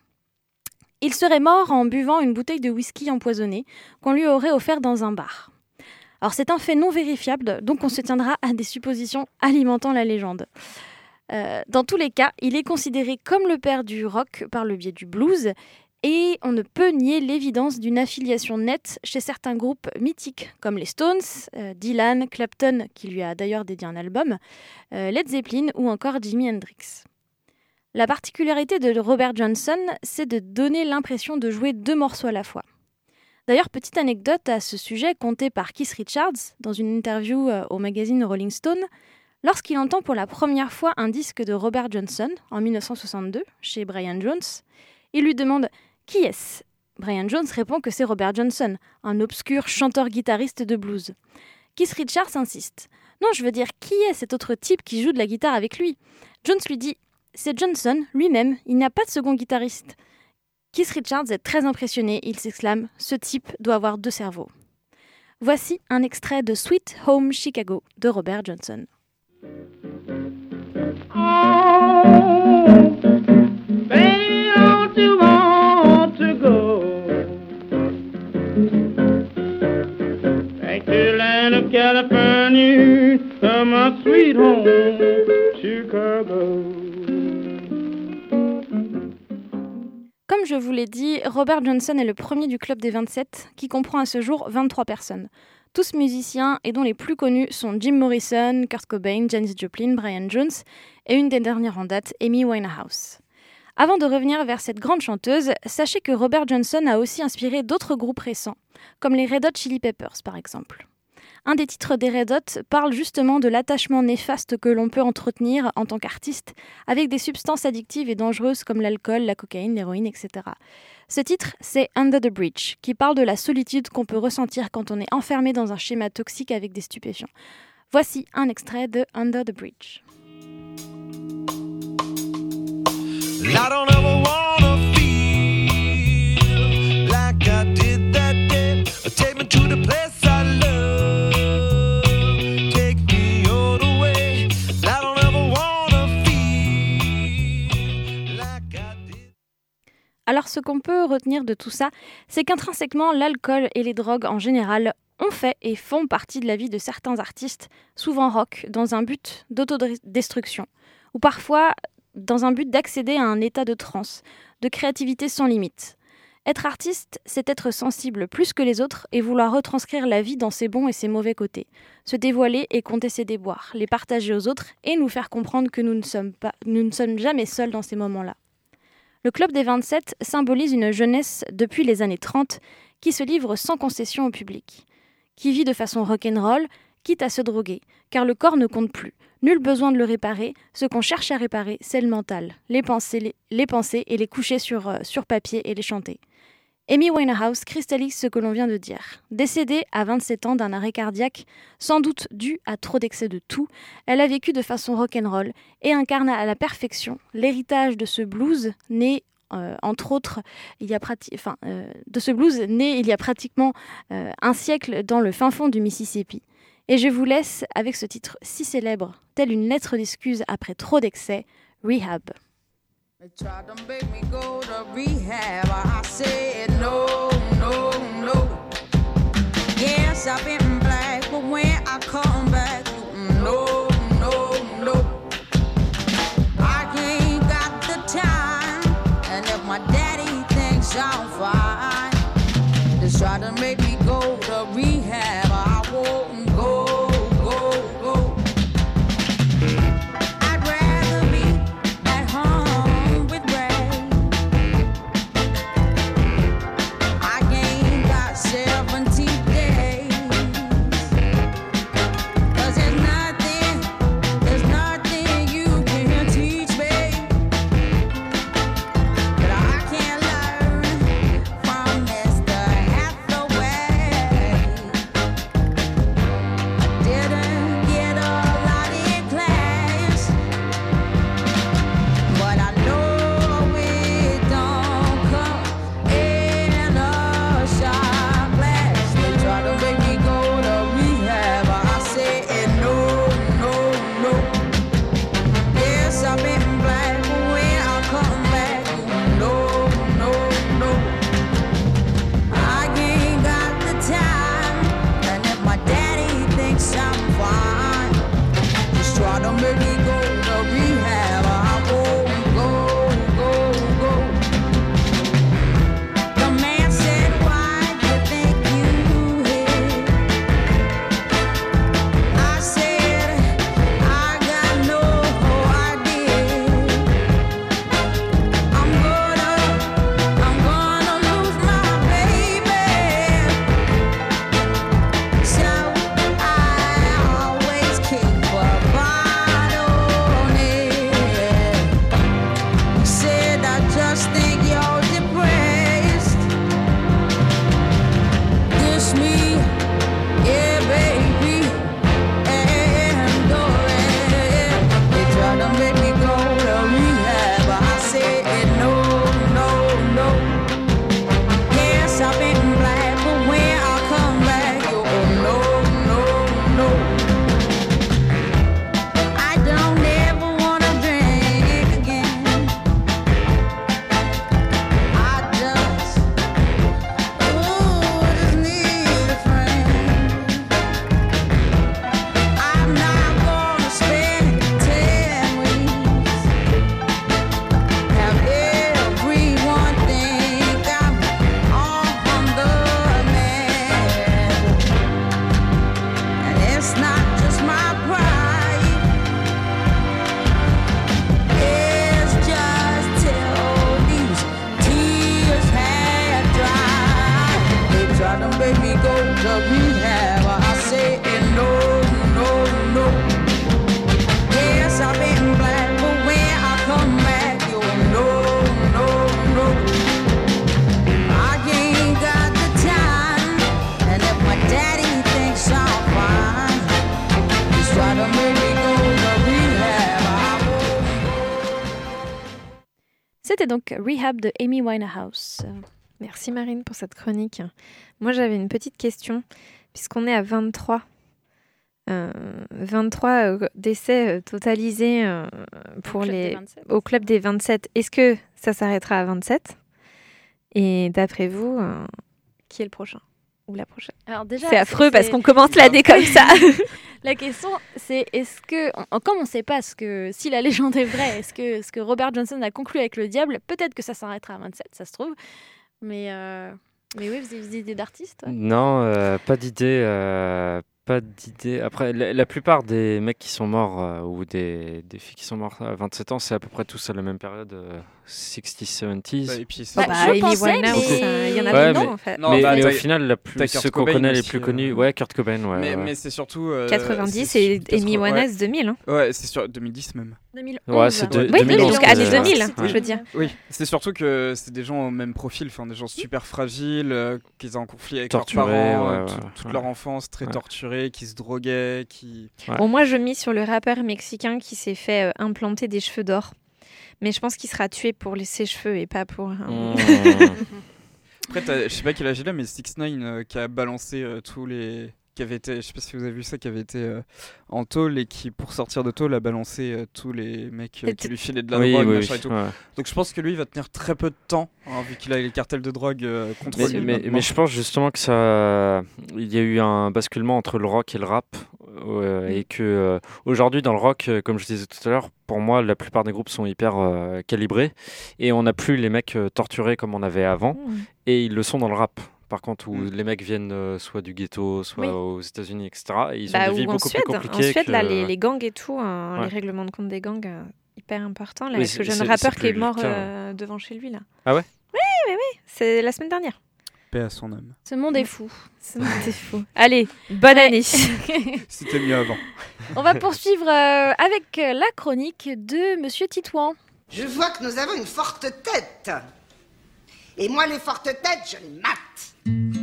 Speaker 3: Il serait mort en buvant une bouteille de whisky empoisonnée qu'on lui aurait offert dans un bar. Alors c'est un fait non vérifiable, donc on se tiendra à des suppositions alimentant la légende. Euh, dans tous les cas, il est considéré comme le père du rock par le biais du blues, et on ne peut nier l'évidence d'une affiliation nette chez certains groupes mythiques comme les Stones, euh, Dylan, Clapton, qui lui a d'ailleurs dédié un album, euh, Led Zeppelin ou encore Jimi Hendrix. La particularité de Robert Johnson, c'est de donner l'impression de jouer deux morceaux à la fois. D'ailleurs, petite anecdote à ce sujet contée par Keith Richards dans une interview au magazine Rolling Stone, lorsqu'il entend pour la première fois un disque de Robert Johnson en dix-neuf cent soixante-deux chez Brian Jones, il lui demande « Qui est-ce ?» Brian Jones répond que c'est Robert Johnson, un obscur chanteur-guitariste de blues. Keith Richards insiste « Non, je veux dire, qui est cet autre type qui joue de la guitare avec lui ?» Jones lui dit « C'est Johnson lui-même, il n'y a pas de second guitariste. » Keith Richards est très impressionné, il s'exclame « Ce type doit avoir deux cerveaux ». Voici un extrait de Sweet Home Chicago de Robert Johnson.
Speaker 9: Oh, baby, don't you want to go back to the land of California, to my sweet home, Chicago.
Speaker 3: Comme je vous l'ai dit, Robert Johnson est le premier du Club des vingt-sept, qui comprend à ce jour vingt-trois personnes. Tous musiciens et dont les plus connus sont Jim Morrison, Kurt Cobain, Janis Joplin, Brian Jones et une des dernières en date, Amy Winehouse. Avant de revenir vers cette grande chanteuse, sachez que Robert Johnson a aussi inspiré d'autres groupes récents, comme les Red Hot Chili Peppers par exemple. Un des titres des Red Hot parle justement de l'attachement néfaste que l'on peut entretenir en tant qu'artiste avec des substances addictives et dangereuses comme l'alcool, la cocaïne, l'héroïne, et cetera. Ce titre, c'est Under the Bridge, qui parle de la solitude qu'on peut ressentir quand on est enfermé dans un schéma toxique avec des stupéfiants. Voici un extrait de Under the Bridge.
Speaker 2: I don't ever wanna feel like I did that day. Take me to the place I love. Take me all the way. I don't ever wanna feel like I did.
Speaker 3: Alors ce qu'on peut retenir de tout ça, c'est qu'intrinsèquement l'alcool et les drogues en général ont fait et font partie de la vie de certains artistes, souvent rock, dans un but d'autodestruction, ou parfois dans un but d'accéder à un état de transe, de créativité sans limite. Être artiste, c'est être sensible plus que les autres et vouloir retranscrire la vie dans ses bons et ses mauvais côtés, se dévoiler et compter ses déboires, les partager aux autres et nous faire comprendre que nous ne sommes, pas, nous ne sommes jamais seuls dans ces moments-là. Le Club des vingt-sept symbolise une jeunesse depuis les années trente qui se livre sans concession au public, qui vit de façon rock'n'roll, quitte à se droguer, car le corps ne compte plus. Nul besoin de le réparer, ce qu'on cherche à réparer, c'est le mental, les pensées, les, les pensées et les coucher sur, euh, sur papier et les chanter. Amy Winehouse cristallise ce que l'on vient de dire. Décédée à vingt-sept ans d'un arrêt cardiaque, sans doute dû à trop d'excès de tout, elle a vécu de façon rock'n'roll et incarne à la perfection l'héritage de ce blues né Euh, entre autres, il y a prati- enfin, euh, de ce blues né il y a pratiquement euh, un siècle dans le fin fond du Mississippi. Et je vous laisse avec ce titre si célèbre, telle une lettre d'excuse après trop d'excès, Rehab.
Speaker 11: They tried to make me go to rehab. I said no, no, no. Yes, I've been black, but when I come back, no, no, no. I ain't got the time, and if my daddy thinks I'm fine, just try to make me go to rehab. I won't go, go, go. I'd rather be at home with Ray. I ain't got seventy days. 'Cause there's nothing, there's nothing you can teach me that I can't learn from Mister Hathaway. I didn't get a lot in class, but I know it don't come in a shot glass. They try to make me go to rehab, I said no, no, no. Yes, I've been black, but when I come back, no, no, no. I ain't got the time, and if my daddy thinks I'm fine, just try to make me go to rehab. I won't go, go, go. The man said, why do you think you hit? I said, I got no idea. I'm gonna, I'm gonna lose my baby. So I always keep a bottle on it. He said, I just think you're depressed. Dish me, yeah, baby, and go ahead. They try to make me go to rehab, I said no, no, no. Yes, I've been black, but when I come back, you oh no, no, no. I don't ever wanna drink again. I just, ooh, just need a friend. I'm not gonna spend ten weeks. Have everyone think I'm on the man. And it's not just my pride. It's just till these tears have dried. They try to make me go to rehab. I say no, no, no. Yes, I've been black, but when I come back, you no, no, no. I ain't got the time, and if my daddy thinks I'm fine, just try to make me go to rehab. I won't.
Speaker 3: C'était donc Rehab de Amy Winehouse.
Speaker 4: Merci Marine pour cette chronique. Moi j'avais une petite question, puisqu'on est à vingt-trois. Euh, vingt-trois euh, décès euh, totalisés euh, pour
Speaker 3: club
Speaker 4: les...
Speaker 3: des vingt-sept.
Speaker 4: au club des vingt-sept. Est-ce que ça s'arrêtera à vingt-sept? Et d'après vous, euh, qui est le prochain? Ou la prochaine?
Speaker 3: Alors déjà,
Speaker 4: C'est affreux parce
Speaker 3: c'est-
Speaker 4: qu'on commence l'année comme ça.
Speaker 3: La question, c'est est-ce que, on- comme on ne sait pas ce que, si la légende est vraie, est-ce que ce que Robert Johnson a conclu avec le diable, peut-être que ça s'arrêtera à vingt-sept, ça se trouve. Mais, euh, mais oui, vous avez des idées d'artistes ouais.
Speaker 5: Non, euh, pas d'idée. euh, pas d'idée. Après, la, la plupart des mecs qui sont morts euh, ou des, des filles qui sont mortes à vingt-sept ans, c'est à peu près tous à la même période. euh, sixties, seventies.
Speaker 6: Bah, et puis,
Speaker 3: Bah,
Speaker 4: Bah,
Speaker 3: je
Speaker 4: Amy
Speaker 3: pensais,
Speaker 4: Winehouse,
Speaker 3: mais-
Speaker 4: euh, il y en a
Speaker 5: Ouais,
Speaker 4: plein,
Speaker 5: mais-
Speaker 4: en fait.
Speaker 6: Non,
Speaker 5: mais
Speaker 6: bah,
Speaker 5: mais au
Speaker 6: t'as-
Speaker 5: final, la
Speaker 6: t'as
Speaker 5: plus,
Speaker 6: Kurt
Speaker 5: ceux qu'on
Speaker 6: Cobain
Speaker 5: connaît les
Speaker 6: aussi,
Speaker 5: plus
Speaker 6: euh.
Speaker 5: connus, ouais, Kurt Cobain, ouais.
Speaker 6: mais,
Speaker 5: ouais.
Speaker 6: mais c'est surtout. euh,
Speaker 4: quatre-vingt-dix
Speaker 6: c'est
Speaker 4: et
Speaker 6: peut-être-
Speaker 4: Amy
Speaker 6: ouais.
Speaker 4: Winehouse deux mille. Hein.
Speaker 6: Ouais, c'est sur deux mille dix même.
Speaker 3: deux mille onze.
Speaker 5: Ouais, c'est de-
Speaker 6: Oui,
Speaker 4: Oui,
Speaker 5: deux mille onze,
Speaker 4: donc
Speaker 5: que
Speaker 4: année
Speaker 5: j'ai-
Speaker 4: deux mille,
Speaker 5: ouais.
Speaker 4: je veux dire.
Speaker 6: Oui, c'est surtout que c'est des gens au même profil, enfin des gens super fragiles, euh, qui étaient en conflit avec
Speaker 5: Torturés,
Speaker 6: leurs parents,
Speaker 5: ouais,
Speaker 6: euh,
Speaker 5: ouais,
Speaker 6: tout-
Speaker 5: ouais.
Speaker 6: toute
Speaker 5: Ouais.
Speaker 6: leur enfance très
Speaker 5: Ouais.
Speaker 6: torturée, qui se droguaient, qui.
Speaker 5: Ouais.
Speaker 4: Bon, moi, je mise sur le rappeur mexicain qui s'est fait euh, implanter des cheveux d'or. Mais je pense qu'il sera tué pour les- ses cheveux et pas pour... un-
Speaker 5: Mmh.
Speaker 6: Après, t'as- je sais pas quel âge il a, mais six ix neuf qui a balancé euh, tous les. Qui avait été, je sais pas si vous avez vu ça, qui avait été euh, en tôle et qui, pour sortir de tôle, a balancé euh, tous les mecs euh,
Speaker 4: Et
Speaker 6: qui
Speaker 4: t-
Speaker 6: lui filaient de la
Speaker 5: Oui,
Speaker 6: drogue,
Speaker 5: oui,
Speaker 6: machin et tout.
Speaker 5: ouais.
Speaker 6: Donc je pense que lui, il va tenir très peu de temps, hein, vu qu'il a les cartels de drogue euh, contre
Speaker 5: Mais,
Speaker 6: lui.
Speaker 5: mais,
Speaker 6: maintenant.
Speaker 5: mais je pense justement que ça, il y a eu un basculement entre le rock et le rap, euh, et que euh, aujourd'hui dans le rock, euh, comme je disais tout à l'heure, pour moi la plupart des groupes sont hyper euh, calibrés et on n'a plus les mecs euh, torturés comme on avait avant,
Speaker 4: Mmh.
Speaker 5: et ils le sont dans le rap. Par contre, où
Speaker 6: Mm.
Speaker 5: les mecs viennent euh, soit du ghetto, soit
Speaker 4: Oui.
Speaker 5: aux États-Unis, et cetera. Et ils
Speaker 4: Bah,
Speaker 5: ont des vies
Speaker 4: ou en
Speaker 5: beaucoup
Speaker 4: Suède,
Speaker 5: plus
Speaker 4: en
Speaker 5: compliquées.
Speaker 4: Suède
Speaker 5: que-
Speaker 4: là, les, les gangs et tout, hein,
Speaker 5: Ouais.
Speaker 4: les règlements de compte des gangs, euh, hyper important. Là,
Speaker 5: Oui,
Speaker 4: avec
Speaker 5: c'est-
Speaker 4: ce jeune
Speaker 5: c'est-
Speaker 4: rappeur
Speaker 5: c'est
Speaker 4: qui est
Speaker 5: plus
Speaker 4: mort
Speaker 5: le cas,
Speaker 4: euh, devant chez lui là.
Speaker 5: Ah ouais
Speaker 4: Oui, oui, oui, c'est la semaine dernière.
Speaker 6: Paix à son âme.
Speaker 3: Ce monde est fou.
Speaker 4: C'est fou. Allez, bonne année.
Speaker 6: C'était mieux avant.
Speaker 3: On va poursuivre euh, avec euh, la chronique de Monsieur Titouan.
Speaker 12: Je vois que nous avons une forte tête. Et moi, les fortes têtes, je les mate.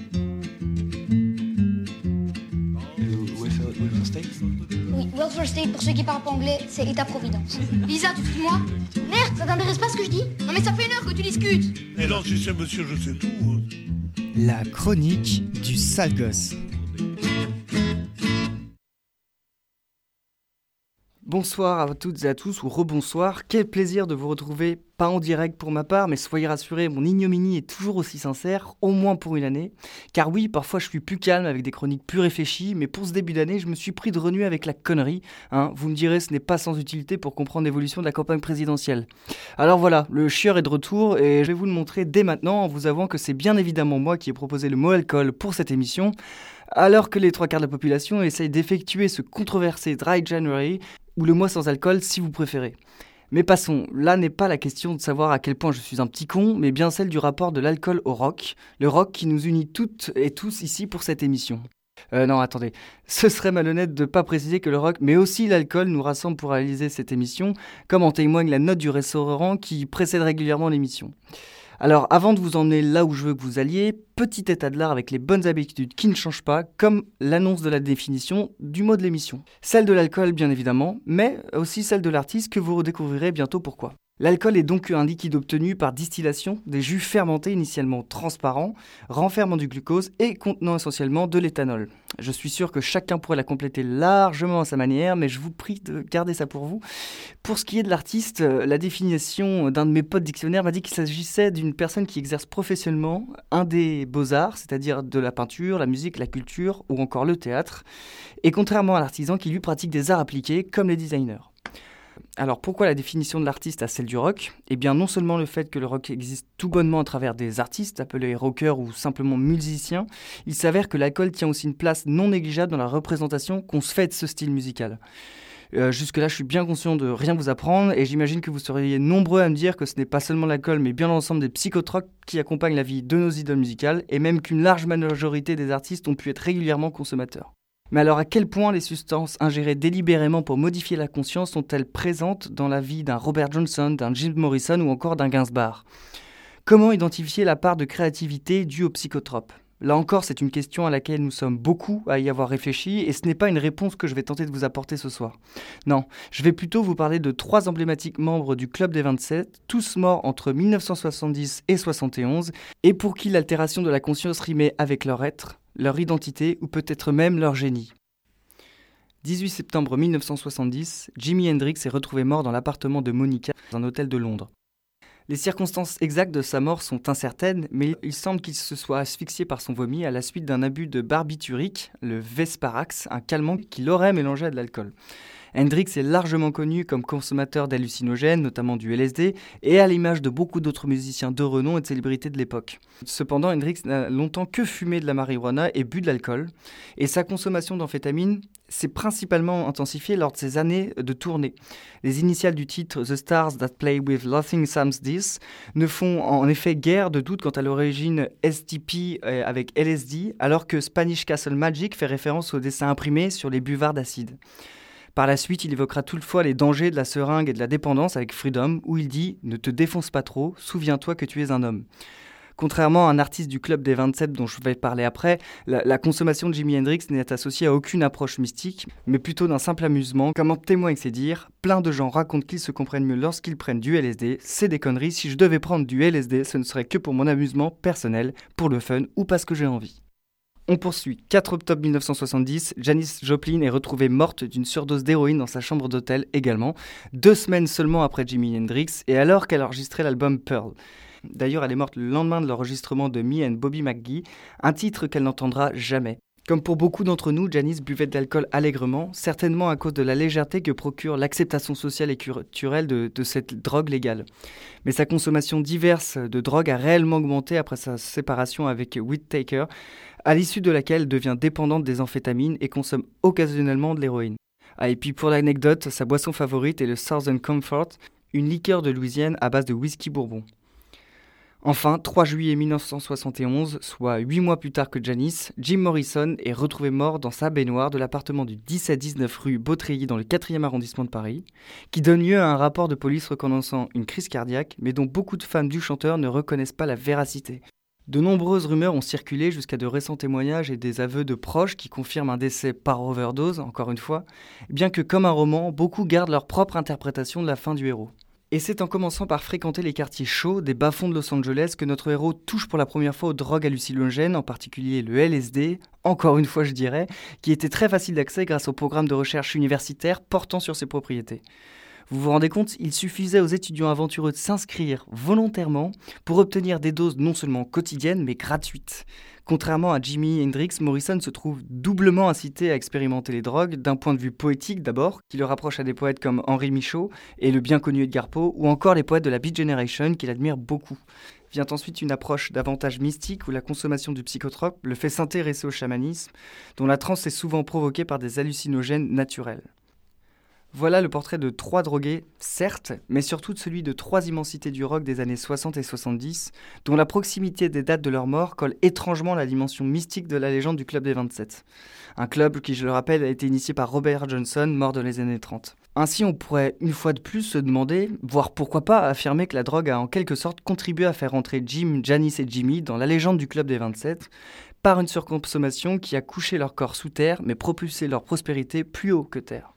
Speaker 13: Oui, Welfare State, pour ceux qui parlent pas anglais, c'est État-providence. Lisa, tu te fous de moi? Merde, ça t'intéresse pas ce que je dis? Non mais ça fait une heure que tu discutes.
Speaker 14: Et non, si c'est monsieur, je sais tout.
Speaker 1: La chronique du sale gosse.
Speaker 7: Bonsoir à toutes et à tous, ou rebonsoir. Quel plaisir de vous retrouver, pas en direct pour ma part, mais soyez rassurés, mon ignominie est toujours aussi sincère, au moins pour une année. Car oui, parfois je suis plus calme avec des chroniques plus réfléchies, mais pour ce début d'année, je me suis pris de renouer avec la connerie. Hein. Vous me direz, ce n'est pas sans utilité pour comprendre l'évolution de la campagne présidentielle. Alors voilà, le chieur est de retour et je vais vous le montrer dès maintenant en vous avouant que c'est bien évidemment moi qui ai proposé le mot alcool pour cette émission. Alors que les trois quarts de la population essayent d'effectuer ce controversé Dry January, ou le mois sans alcool si vous préférez. Mais passons, là n'est pas la question de savoir à quel point je suis un petit con, mais bien celle du rapport de l'alcool au rock, le rock qui nous unit toutes et tous ici pour cette émission. Euh, non, attendez, ce serait malhonnête de ne pas préciser que le rock, mais aussi l'alcool nous rassemble pour réaliser cette émission, comme en témoigne la note du restaurant qui précède régulièrement l'émission. Alors, avant de vous emmener là où je veux que vous alliez, petit état de l'art avec les bonnes habitudes qui ne changent pas, comme l'annonce de la définition du mot de l'émission. Celle de l'alcool, bien évidemment, mais aussi celle de l'artiste que vous redécouvrirez bientôt pourquoi. L'alcool est donc un liquide obtenu par distillation des jus fermentés initialement transparents, renfermant du glucose et contenant essentiellement de l'éthanol. Je suis sûr que chacun pourrait la compléter largement à sa manière, mais je vous prie de garder ça pour vous. Pour ce qui est de l'artiste, la définition d'un de mes potes dictionnaires m'a dit qu'il s'agissait d'une personne qui exerce professionnellement un des beaux-arts, c'est-à-dire de la peinture, la musique, la culture ou encore le théâtre, et contrairement à l'artisan qui lui pratique des arts appliqués comme les designers. Alors pourquoi la définition de l'artiste à celle du rock ? Eh bien non seulement le fait que le rock existe tout bonnement à travers des artistes appelés rockers ou simplement musiciens, il s'avère que l'alcool tient aussi une place non négligeable dans la représentation qu'on se fait de ce style musical. Euh, jusque-là, je suis bien conscient de rien vous apprendre et j'imagine que vous seriez nombreux à me dire que ce n'est pas seulement l'alcool mais bien l'ensemble des psychotropes qui accompagnent la vie de nos idoles musicales et même qu'une large majorité des artistes ont pu être régulièrement consommateurs. Mais alors à quel point les substances ingérées délibérément pour modifier la conscience sont-elles présentes dans la vie d'un Robert Johnson, d'un Jim Morrison ou encore d'un Gainsbourg ? Comment identifier la part de créativité due aux psychotropes ? Là encore, c'est une question à laquelle nous sommes beaucoup à y avoir réfléchi et ce n'est pas une réponse que je vais tenter de vous apporter ce soir. Non, je vais plutôt vous parler de trois emblématiques membres du Club des vingt-sept, tous morts entre mille neuf cent soixante-dix et soixante et onze, et pour qui l'altération de la conscience rimait avec leur être, leur identité ou peut-être même leur génie. dix-huit septembre mille neuf cent soixante-dix, Jimi Hendrix est retrouvé mort dans l'appartement de Monica dans un hôtel de Londres. Les circonstances exactes de sa mort sont incertaines, mais il semble qu'il se soit asphyxié par son vomi à la suite d'un abus de barbiturique, le Vesparax, un calmant qu'il aurait mélangé à de l'alcool. Hendrix est largement connu comme consommateur d'hallucinogènes, notamment du L S D, et à l'image de beaucoup d'autres musiciens de renom et de célébrités de l'époque. Cependant, Hendrix n'a longtemps que fumé de la marijuana et bu de l'alcool, et sa consommation d'amphétamines s'est principalement intensifiée lors de ses années de tournée. Les initiales du titre The Stars That Play With Laughing Sam's This ne font en effet guère de doute quant à l'origine S T P avec L S D, alors que Spanish Castle Magic fait référence au dessin imprimé sur les buvards d'acide. Par la suite, il évoquera toutefois les dangers de la seringue et de la dépendance avec Freedom, où il dit « Ne te défonce pas trop, souviens-toi que tu es un homme ». Contrairement à un artiste du Club des vingt-sept dont je vais parler après, la, la consommation de Jimi Hendrix n'est associée à aucune approche mystique, mais plutôt d'un simple amusement, comme en témoignent ses dires. Plein de gens racontent qu'ils se comprennent mieux lorsqu'ils prennent du L S D. C'est des conneries, si je devais prendre du L S D, ce ne serait que pour mon amusement personnel, pour le fun ou parce que j'ai envie. On poursuit. quatre octobre mille neuf cent soixante-dix, Janis Joplin est retrouvée morte d'une surdose d'héroïne dans sa chambre d'hôtel également, deux semaines seulement après Jimi Hendrix et alors qu'elle enregistrait l'album Pearl. D'ailleurs, elle est morte le lendemain de l'enregistrement de Me and Bobby McGee, un titre qu'elle n'entendra jamais. Comme pour beaucoup d'entre nous, Janis buvait de l'alcool allègrement, certainement à cause de la légèreté que procure l'acceptation sociale et culturelle de, de cette drogue légale. Mais sa consommation diverse de drogue a réellement augmenté après sa séparation avec Whittaker, à l'issue de laquelle elle devient dépendante des amphétamines et consomme occasionnellement de l'héroïne. Ah, et puis pour l'anecdote, sa boisson favorite est le Southern Comfort, une liqueur de Louisiane à base de whisky bourbon. Enfin, trois juillet mille neuf cent soixante et onze, soit huit mois plus tard que Janis, Jim Morrison est retrouvé mort dans sa baignoire de l'appartement du dix-sept dix-neuf rue Beautreilly dans le quatrième arrondissement de Paris, qui donne lieu à un rapport de police reconnaissant une crise cardiaque, mais dont beaucoup de fans du chanteur ne reconnaissent pas la véracité. De nombreuses rumeurs ont circulé jusqu'à de récents témoignages et des aveux de proches qui confirment un décès par overdose, encore une fois, bien que comme un roman, beaucoup gardent leur propre interprétation de la fin du héros. Et c'est en commençant par fréquenter les quartiers chauds des bas-fonds de Los Angeles que notre héros touche pour la première fois aux drogues hallucinogènes, en particulier le L S D, encore une fois je dirais, qui était très facile d'accès grâce au programme de recherche universitaire portant sur ses propriétés. Vous vous rendez compte, il suffisait aux étudiants aventureux de s'inscrire volontairement pour obtenir des doses non seulement quotidiennes mais gratuites. Contrairement à Jimi Hendrix, Morrison se trouve doublement incité à expérimenter les drogues, d'un point de vue poétique d'abord, qui le rapproche à des poètes comme Henri Michaud et le bien connu Edgar Poe, ou encore les poètes de la Beat Generation qu'il admire beaucoup. Vient ensuite une approche davantage mystique où la consommation du psychotrope le fait s'intéresser au chamanisme, dont la transe est souvent provoquée par des hallucinogènes naturels. Voilà le portrait de trois drogués, certes, mais surtout de celui de trois immensités du rock des années soixante et soixante-dix, dont la proximité des dates de leur mort colle étrangement à la dimension mystique de la légende du Club des vingt-sept. Un club qui, je le rappelle, a été initié par Robert Johnson, mort dans les années trente. Ainsi, on pourrait une fois de plus se demander, voire pourquoi pas affirmer que la drogue a en quelque sorte contribué à faire entrer Jim, Janis et Jimmy dans la légende du Club des vingt-sept, par une surconsommation qui a couché leur corps sous terre, mais propulsé leur prospérité plus haut que terre.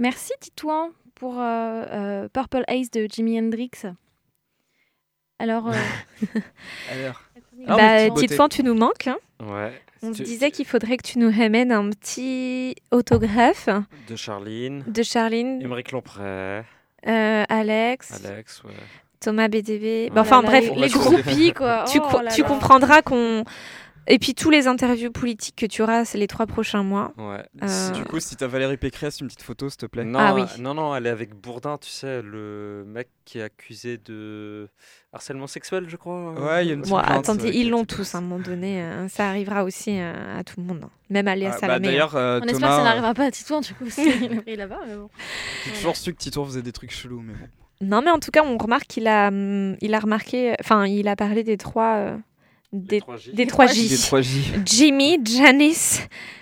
Speaker 3: Merci Titouan pour euh, euh, Purple Haze de Jimi Hendrix. Alors, euh...
Speaker 6: Alors,
Speaker 4: bah, Titouan, tu nous manques. Hein.
Speaker 5: Ouais.
Speaker 4: On se
Speaker 5: Tu-
Speaker 4: disait qu'il faudrait que tu nous ramènes un petit autographe
Speaker 5: De Charline.
Speaker 4: de Charline,
Speaker 5: Émeric Lompré.
Speaker 4: euh, Alex,
Speaker 5: Alex, ouais.
Speaker 4: Thomas B D V.
Speaker 5: Ouais.
Speaker 4: Bah, enfin
Speaker 3: Oh là
Speaker 4: bref,
Speaker 3: là,
Speaker 5: on
Speaker 3: les
Speaker 5: va se
Speaker 3: groupies quoi.
Speaker 4: tu,
Speaker 3: Oh
Speaker 4: co-
Speaker 3: là
Speaker 4: tu
Speaker 3: là.
Speaker 4: comprendras qu'on... Et puis tous les interviews politiques que tu auras c'est les trois prochains mois.
Speaker 5: Ouais.
Speaker 4: Euh,
Speaker 6: Du coup, si t'as Valérie Pécresse, une petite photo, s'il te plaît.
Speaker 5: Non,
Speaker 4: Ah oui.
Speaker 5: euh, non, non, elle est avec Bourdin, tu sais, le mec qui est accusé de harcèlement sexuel, je crois.
Speaker 6: Ouais, il y a une petite
Speaker 4: Bon,
Speaker 6: plainte,
Speaker 4: attendez,
Speaker 6: euh, qui
Speaker 4: ils
Speaker 6: a
Speaker 4: l'ont
Speaker 6: été
Speaker 4: tous à un moment donné. euh, ça arrivera aussi euh, à tout le monde. hein. Même à Léa
Speaker 6: Ah, bah,
Speaker 4: Salamé. hein.
Speaker 6: D'ailleurs, euh,
Speaker 3: On espère que
Speaker 6: Thomas,
Speaker 3: ça
Speaker 6: euh,
Speaker 3: n'arrivera pas à Titouan du coup, s'il a pris là-bas, mais bon.
Speaker 6: j'ai toujours su que Tito faisait des trucs chelous, mais bon.
Speaker 4: Non, mais en tout cas, on remarque qu'il a, hum, il a remarqué... Enfin, il a parlé des trois... euh, des,
Speaker 5: trois J.
Speaker 4: des trois J.
Speaker 6: Des trois J.
Speaker 4: Jimmy, Janice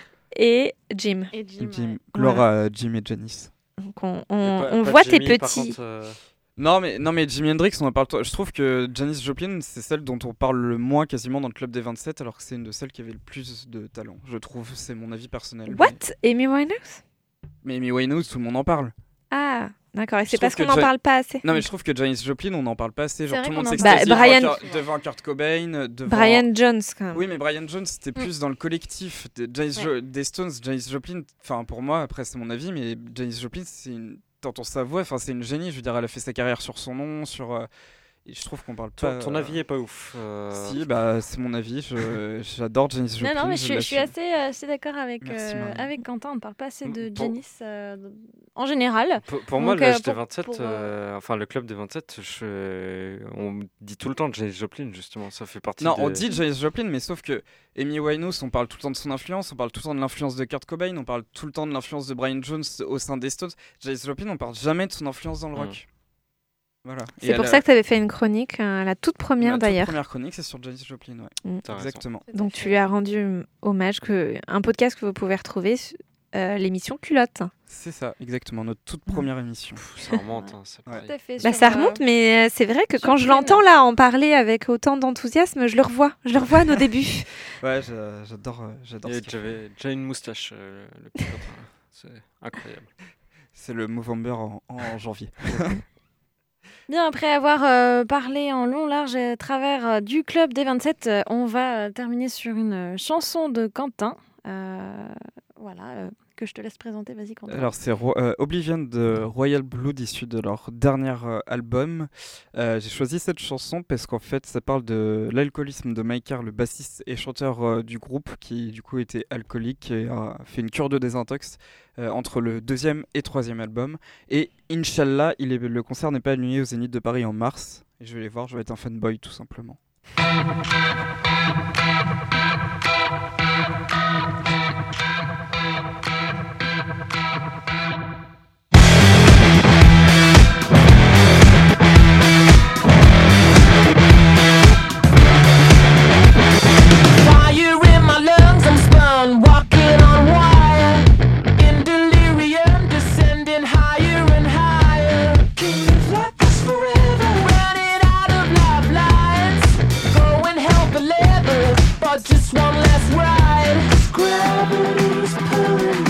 Speaker 4: et Jim.
Speaker 3: Et Jim,
Speaker 6: Jim,
Speaker 3: ouais.
Speaker 6: Laura, euh, Jim et Janice.
Speaker 4: Donc on,
Speaker 5: Mais
Speaker 4: on,
Speaker 5: pas-
Speaker 4: on
Speaker 5: pas
Speaker 4: voit
Speaker 5: Jimmy,
Speaker 4: tes
Speaker 5: par
Speaker 4: petits.
Speaker 5: contre, euh,
Speaker 6: Non mais, non mais Jimi Hendrix, on en parle. Je trouve que Janis Joplin, c'est celle dont on parle le moins quasiment dans le club des vingt-sept, alors que c'est une de celles qui avait le plus de talent. Je trouve, c'est mon avis personnel.
Speaker 4: What? Amy Winehouse?
Speaker 6: Mais Amy Winehouse, tout le monde en parle.
Speaker 4: Ah, d'accord. Et
Speaker 6: Je
Speaker 4: c'est parce
Speaker 6: trouve
Speaker 4: qu'on
Speaker 6: que
Speaker 4: n'en
Speaker 6: Ja-
Speaker 4: parle pas assez.
Speaker 6: Non mais je trouve que Janis Joplin, on n'en parle pas assez. Genre
Speaker 3: C'est
Speaker 6: tout le
Speaker 3: vrai
Speaker 6: monde
Speaker 3: qu'on en
Speaker 6: s'extasie
Speaker 4: parle. Bah,
Speaker 6: devant,
Speaker 4: Brian-
Speaker 6: Kurt- devant Kurt Cobain, devant.
Speaker 4: Brian Jones, quand même.
Speaker 6: Oui, mais Brian Jones, c'était plus dans le collectif. De- Janis Jo- des Stones, Janis Joplin, enfin pour moi, après c'est mon avis, mais Janis Joplin, c'est une. T'entends sa voix, enfin c'est une génie. Je veux dire, elle a fait sa carrière sur son nom, sur. euh, et je trouve qu'on parle
Speaker 5: ton,
Speaker 6: pas.
Speaker 5: ton
Speaker 6: euh,
Speaker 5: avis est pas ouf. euh,
Speaker 6: Si, bah c'est mon avis. Je- J'adore Janis Joplin.
Speaker 3: Non, non, mais je, suis- je suis
Speaker 6: l'assume.
Speaker 3: assez, assez d'accord avec,
Speaker 6: Merci,
Speaker 3: euh,
Speaker 6: Marianne.
Speaker 3: avec Quentin. On ne parle pas assez de
Speaker 5: Pour-
Speaker 3: Janice euh, en général.
Speaker 5: Pour, pour moi,
Speaker 3: Donc,
Speaker 5: l'âge
Speaker 3: euh,
Speaker 5: des
Speaker 3: pour-
Speaker 5: vingt-sept,
Speaker 3: pour, euh,
Speaker 5: euh, enfin le club des vingt-sept, je, on me dit tout le temps de Janis Joplin, justement. Ça fait partie
Speaker 6: Non,
Speaker 5: de...
Speaker 6: on dit Janis Joplin, mais sauf que Amy Winehouse, on parle tout le temps de son influence, on parle tout le temps de l'influence de Kurt Cobain, on parle tout le temps de l'influence de Brian Jones au sein des Stones. Janis Joplin, on parle jamais de son influence dans le rock. Voilà. Et
Speaker 4: C'est pour
Speaker 6: elle
Speaker 4: ça
Speaker 6: a-
Speaker 4: que tu avais fait une chronique, euh, la toute première
Speaker 6: Ma toute
Speaker 4: d'ailleurs.
Speaker 6: première chronique, c'est sur Janis Joplin, ouais.
Speaker 4: Mm.
Speaker 5: T'as raison.
Speaker 6: Exactement.
Speaker 4: Donc tu lui as rendu hum, hommage, que, un podcast que vous pouvez retrouver, euh, l'émission Culotte.
Speaker 6: C'est ça, exactement, notre toute première émission.
Speaker 5: Pff, ça remonte. Hein, c'est
Speaker 6: Ouais.
Speaker 5: pareil.
Speaker 3: Tout à fait.
Speaker 4: Bah,
Speaker 3: sur,
Speaker 4: ça
Speaker 3: euh,
Speaker 4: remonte, mais euh, c'est vrai que
Speaker 3: sur
Speaker 4: quand je
Speaker 3: Prune.
Speaker 4: l'entends là en parler avec autant d'enthousiasme, je le revois. Je le revois à nos débuts.
Speaker 6: Ouais, j'a- j'adore, euh, j'adore.
Speaker 5: Et
Speaker 6: ce qu'il fait.
Speaker 5: j'avais déjà une moustache, euh, le petit copain. C'est incroyable.
Speaker 6: C'est le Movember en, en janvier.
Speaker 3: Bien, après avoir euh, parlé en long, large et à travers euh, du Club des vingt-sept, euh, on va euh, terminer sur une euh, chanson de Quentin. Euh, voilà, euh, que je te laisse présenter. Vas-y, Quentin.
Speaker 6: Alors c'est Ro- euh, Oblivion de Royal Blood, issu de leur dernier euh, album. Euh, j'ai choisi cette chanson parce qu'en fait ça parle de l'alcoolisme de Mike Carr, le bassiste et chanteur euh, du groupe, qui du coup était alcoolique et a fait une cure de désintox euh, entre le deuxième et troisième album. Et Inch'Allah, il est, le concert n'est pas annulé au Zénith de Paris en mars. Et je vais les voir, je vais être un fanboy tout simplement.
Speaker 9: Fire in my lungs, I'm spun, walking on wire. In delirium, descending higher and higher. Can you live like this forever? Running out of lifelines, going hell for leather, but just one last ride. 'Cause gravity's pulling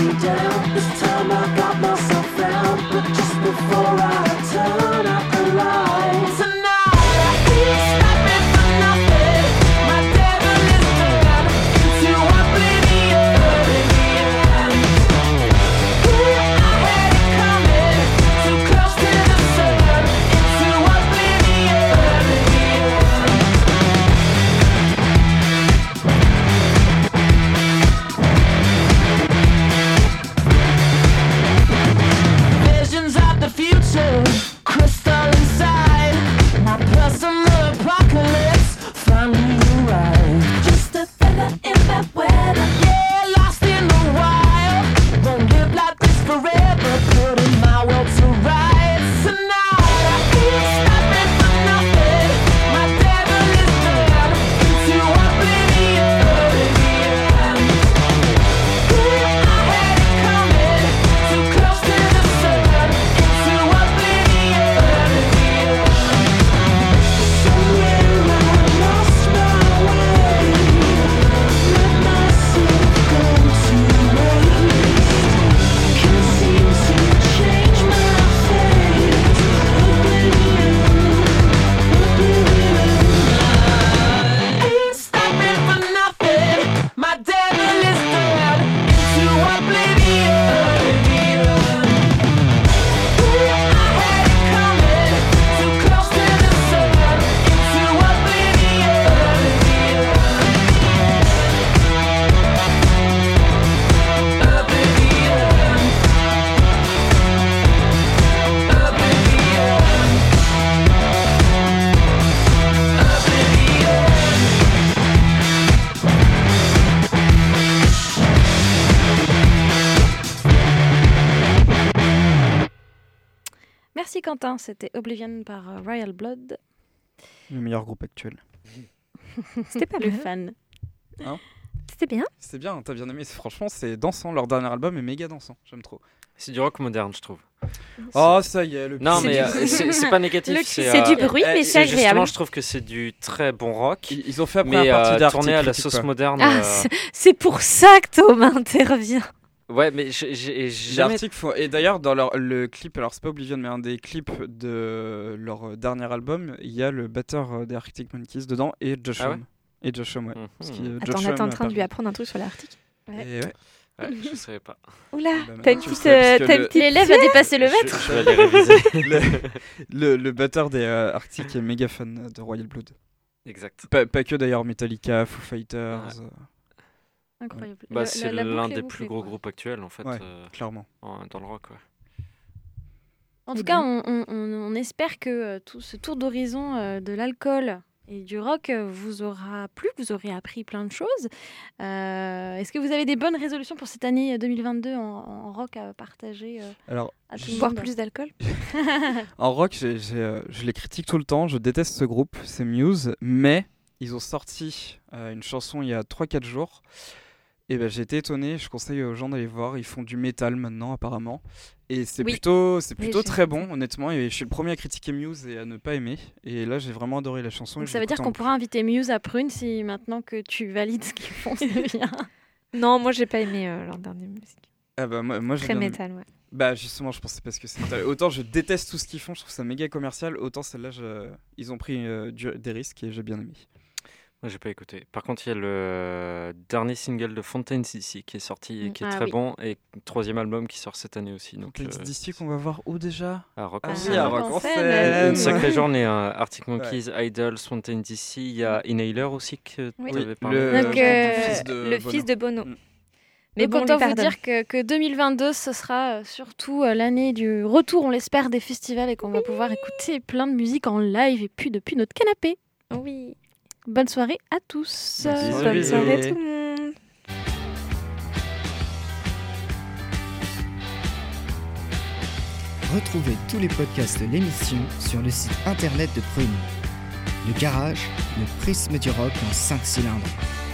Speaker 3: Merci Quentin, c'était Oblivion par euh, Royal Blood.
Speaker 6: Le meilleur groupe actuel.
Speaker 4: C'était pas
Speaker 3: Le
Speaker 4: mal.
Speaker 3: fan.
Speaker 6: Hein
Speaker 4: C'était bien.
Speaker 6: C'est bien, t'as bien aimé. C'est- Franchement, c'est dansant. Leur dernier album est méga dansant. J'aime trop.
Speaker 5: C'est du rock moderne, je trouve.
Speaker 6: Oh, ça y est. Le
Speaker 5: Non,
Speaker 6: petit-
Speaker 5: mais euh, c'est c'est pas négatif.
Speaker 4: Le-
Speaker 5: C'est
Speaker 4: c'est
Speaker 5: euh,
Speaker 4: du bruit, mais
Speaker 5: euh,
Speaker 4: c'est
Speaker 5: Justement,
Speaker 4: agréable.
Speaker 5: je trouve que c'est du très bon rock.
Speaker 6: Ils ils ont fait la
Speaker 5: Mais
Speaker 6: première partie
Speaker 5: euh,
Speaker 6: d'Arctic,
Speaker 5: tourné à la
Speaker 6: critique
Speaker 5: sauce
Speaker 6: pas.
Speaker 5: moderne.
Speaker 4: Ah,
Speaker 5: euh,
Speaker 4: c'est- c'est pour ça que Thomas intervient.
Speaker 5: Ouais, mais j'ai j'ai- j'ai jamais.
Speaker 6: L'Arctic font- Et d'ailleurs, dans leur, le clip, alors c'est pas Oblivion, mais un des clips de leur euh, dernier album, il y a le batteur euh, des Arctic Monkeys dedans et Josh
Speaker 5: Ah ouais
Speaker 6: Homme. Et Josh Homme, ouais.
Speaker 5: Mhm.
Speaker 6: Parce qu'il y a
Speaker 4: Attends,
Speaker 6: Josh
Speaker 4: là, t'es en
Speaker 6: Homme
Speaker 4: train de lui
Speaker 6: à
Speaker 4: apprendre un truc sur l'Arctique.
Speaker 6: Paris. Et ouais.
Speaker 5: Ouais, je savais pas.
Speaker 4: Oula,
Speaker 6: Bah,
Speaker 4: t'as une
Speaker 6: maintenant, tu
Speaker 4: petite,
Speaker 6: le sais, parce
Speaker 4: euh,
Speaker 6: que
Speaker 4: t'as une
Speaker 6: le-
Speaker 4: petite
Speaker 3: L'élève a dépassé le
Speaker 5: Je,
Speaker 3: maître.
Speaker 5: je vais aller réviser.
Speaker 6: le, le, le batteur des euh, Arctic est méga fan de Royal Blood.
Speaker 5: Exact.
Speaker 6: Pas, pas que d'ailleurs Metallica, Foo Fighters,
Speaker 5: Ouais.
Speaker 6: euh,
Speaker 3: Incroyable.
Speaker 5: Bah,
Speaker 3: Le-
Speaker 5: c'est
Speaker 3: la- la
Speaker 5: l'un
Speaker 3: boucle est
Speaker 5: des
Speaker 3: bouclée,
Speaker 5: plus gros
Speaker 3: quoi.
Speaker 5: groupes actuels, en fait,
Speaker 6: Ouais.
Speaker 5: euh,
Speaker 6: clairement.
Speaker 5: en- dans le rock. Ouais.
Speaker 3: En
Speaker 4: Eh
Speaker 3: tout cas,
Speaker 4: bien.
Speaker 3: on, on- on- on espère que euh, tout ce tour d'horizon euh, de l'alcool et du rock euh, vous aura plu, vous aurez appris plein de choses. Euh, Est-ce que vous avez des bonnes résolutions pour cette année deux mille vingt-deux en, en rock à partager euh,
Speaker 6: Alors,
Speaker 3: à tout le
Speaker 4: Boire
Speaker 3: monde
Speaker 4: plus d'alcool.
Speaker 6: en rock, j'ai- j'ai, euh, je les critique tout le temps, je déteste ce groupe, c'est Muse, mais ils ont sorti euh, une chanson il y a trois quatre jours. Et ben j'ai été étonné, je conseille aux gens d'aller voir, ils font du métal maintenant apparemment. Et c'est
Speaker 4: Oui.
Speaker 6: plutôt, c'est
Speaker 4: Oui,
Speaker 6: plutôt
Speaker 4: j'ai
Speaker 6: très
Speaker 4: vu
Speaker 6: bon, honnêtement. Et je suis le premier à critiquer Muse et à ne pas aimer. Et là, j'ai vraiment adoré la chanson.
Speaker 3: Donc
Speaker 6: et
Speaker 3: ça
Speaker 6: je
Speaker 3: veut dire
Speaker 6: l'écoute
Speaker 3: qu'on
Speaker 6: en
Speaker 3: pourra inviter Muse à Prune si maintenant que tu valides ce qu'ils font, c'est bien.
Speaker 4: Non, moi j'ai pas aimé euh, leur dernière musique.
Speaker 6: Ah bah moi, moi j'ai
Speaker 4: Très
Speaker 6: bien aimé.
Speaker 4: métal, ouais.
Speaker 6: Bah justement, je pensais parce que c'est métal. Autant je déteste tout ce qu'ils font, je trouve ça méga commercial. Autant celle-là, je- ils ont pris euh, du- des risques et j'ai bien aimé.
Speaker 5: Moi, j'ai pas écouté. Par contre, il y a le dernier single de Fontaines ici qui est sorti et qui est
Speaker 3: Ah
Speaker 5: très
Speaker 3: oui.
Speaker 5: bon, et le troisième album qui sort cette année aussi. Donc,
Speaker 6: Les
Speaker 5: euh,
Speaker 6: d'ici qu'on va voir où déjà
Speaker 5: à Rock
Speaker 6: Ah
Speaker 5: en
Speaker 6: oui,
Speaker 5: scène.
Speaker 6: à
Speaker 3: Rock
Speaker 6: Rock
Speaker 3: en
Speaker 6: en
Speaker 3: scène,
Speaker 6: scène.
Speaker 5: Une sacrée journée, hein. Arctic Monkeys, Idols, Fontaines d'ici. Il y a Inhaler aussi que
Speaker 3: Oui.
Speaker 5: tu avais
Speaker 6: Oui,
Speaker 5: parlé.
Speaker 6: le-
Speaker 3: Donc,
Speaker 6: le
Speaker 3: euh,
Speaker 6: fils de
Speaker 4: Le
Speaker 6: Bono.
Speaker 4: fils de Bono.
Speaker 6: Mm.
Speaker 4: Mais
Speaker 3: Donc
Speaker 4: bon, on
Speaker 3: autant
Speaker 4: lui
Speaker 3: vous
Speaker 4: pardonne.
Speaker 3: dire que, que deux mille vingt-deux, ce sera euh, surtout euh, l'année du retour, on l'espère, des festivals et qu'on va pouvoir écouter plein de musique en live et puis depuis notre canapé.
Speaker 4: Oui.
Speaker 3: Bonne soirée à tous.
Speaker 6: Merci.
Speaker 4: Bonne
Speaker 6: Bisous.
Speaker 4: soirée tout le monde.
Speaker 1: Retrouvez tous les podcasts de l'émission sur le site internet de Prune. Le garage, le prisme du rock en cinq cylindres.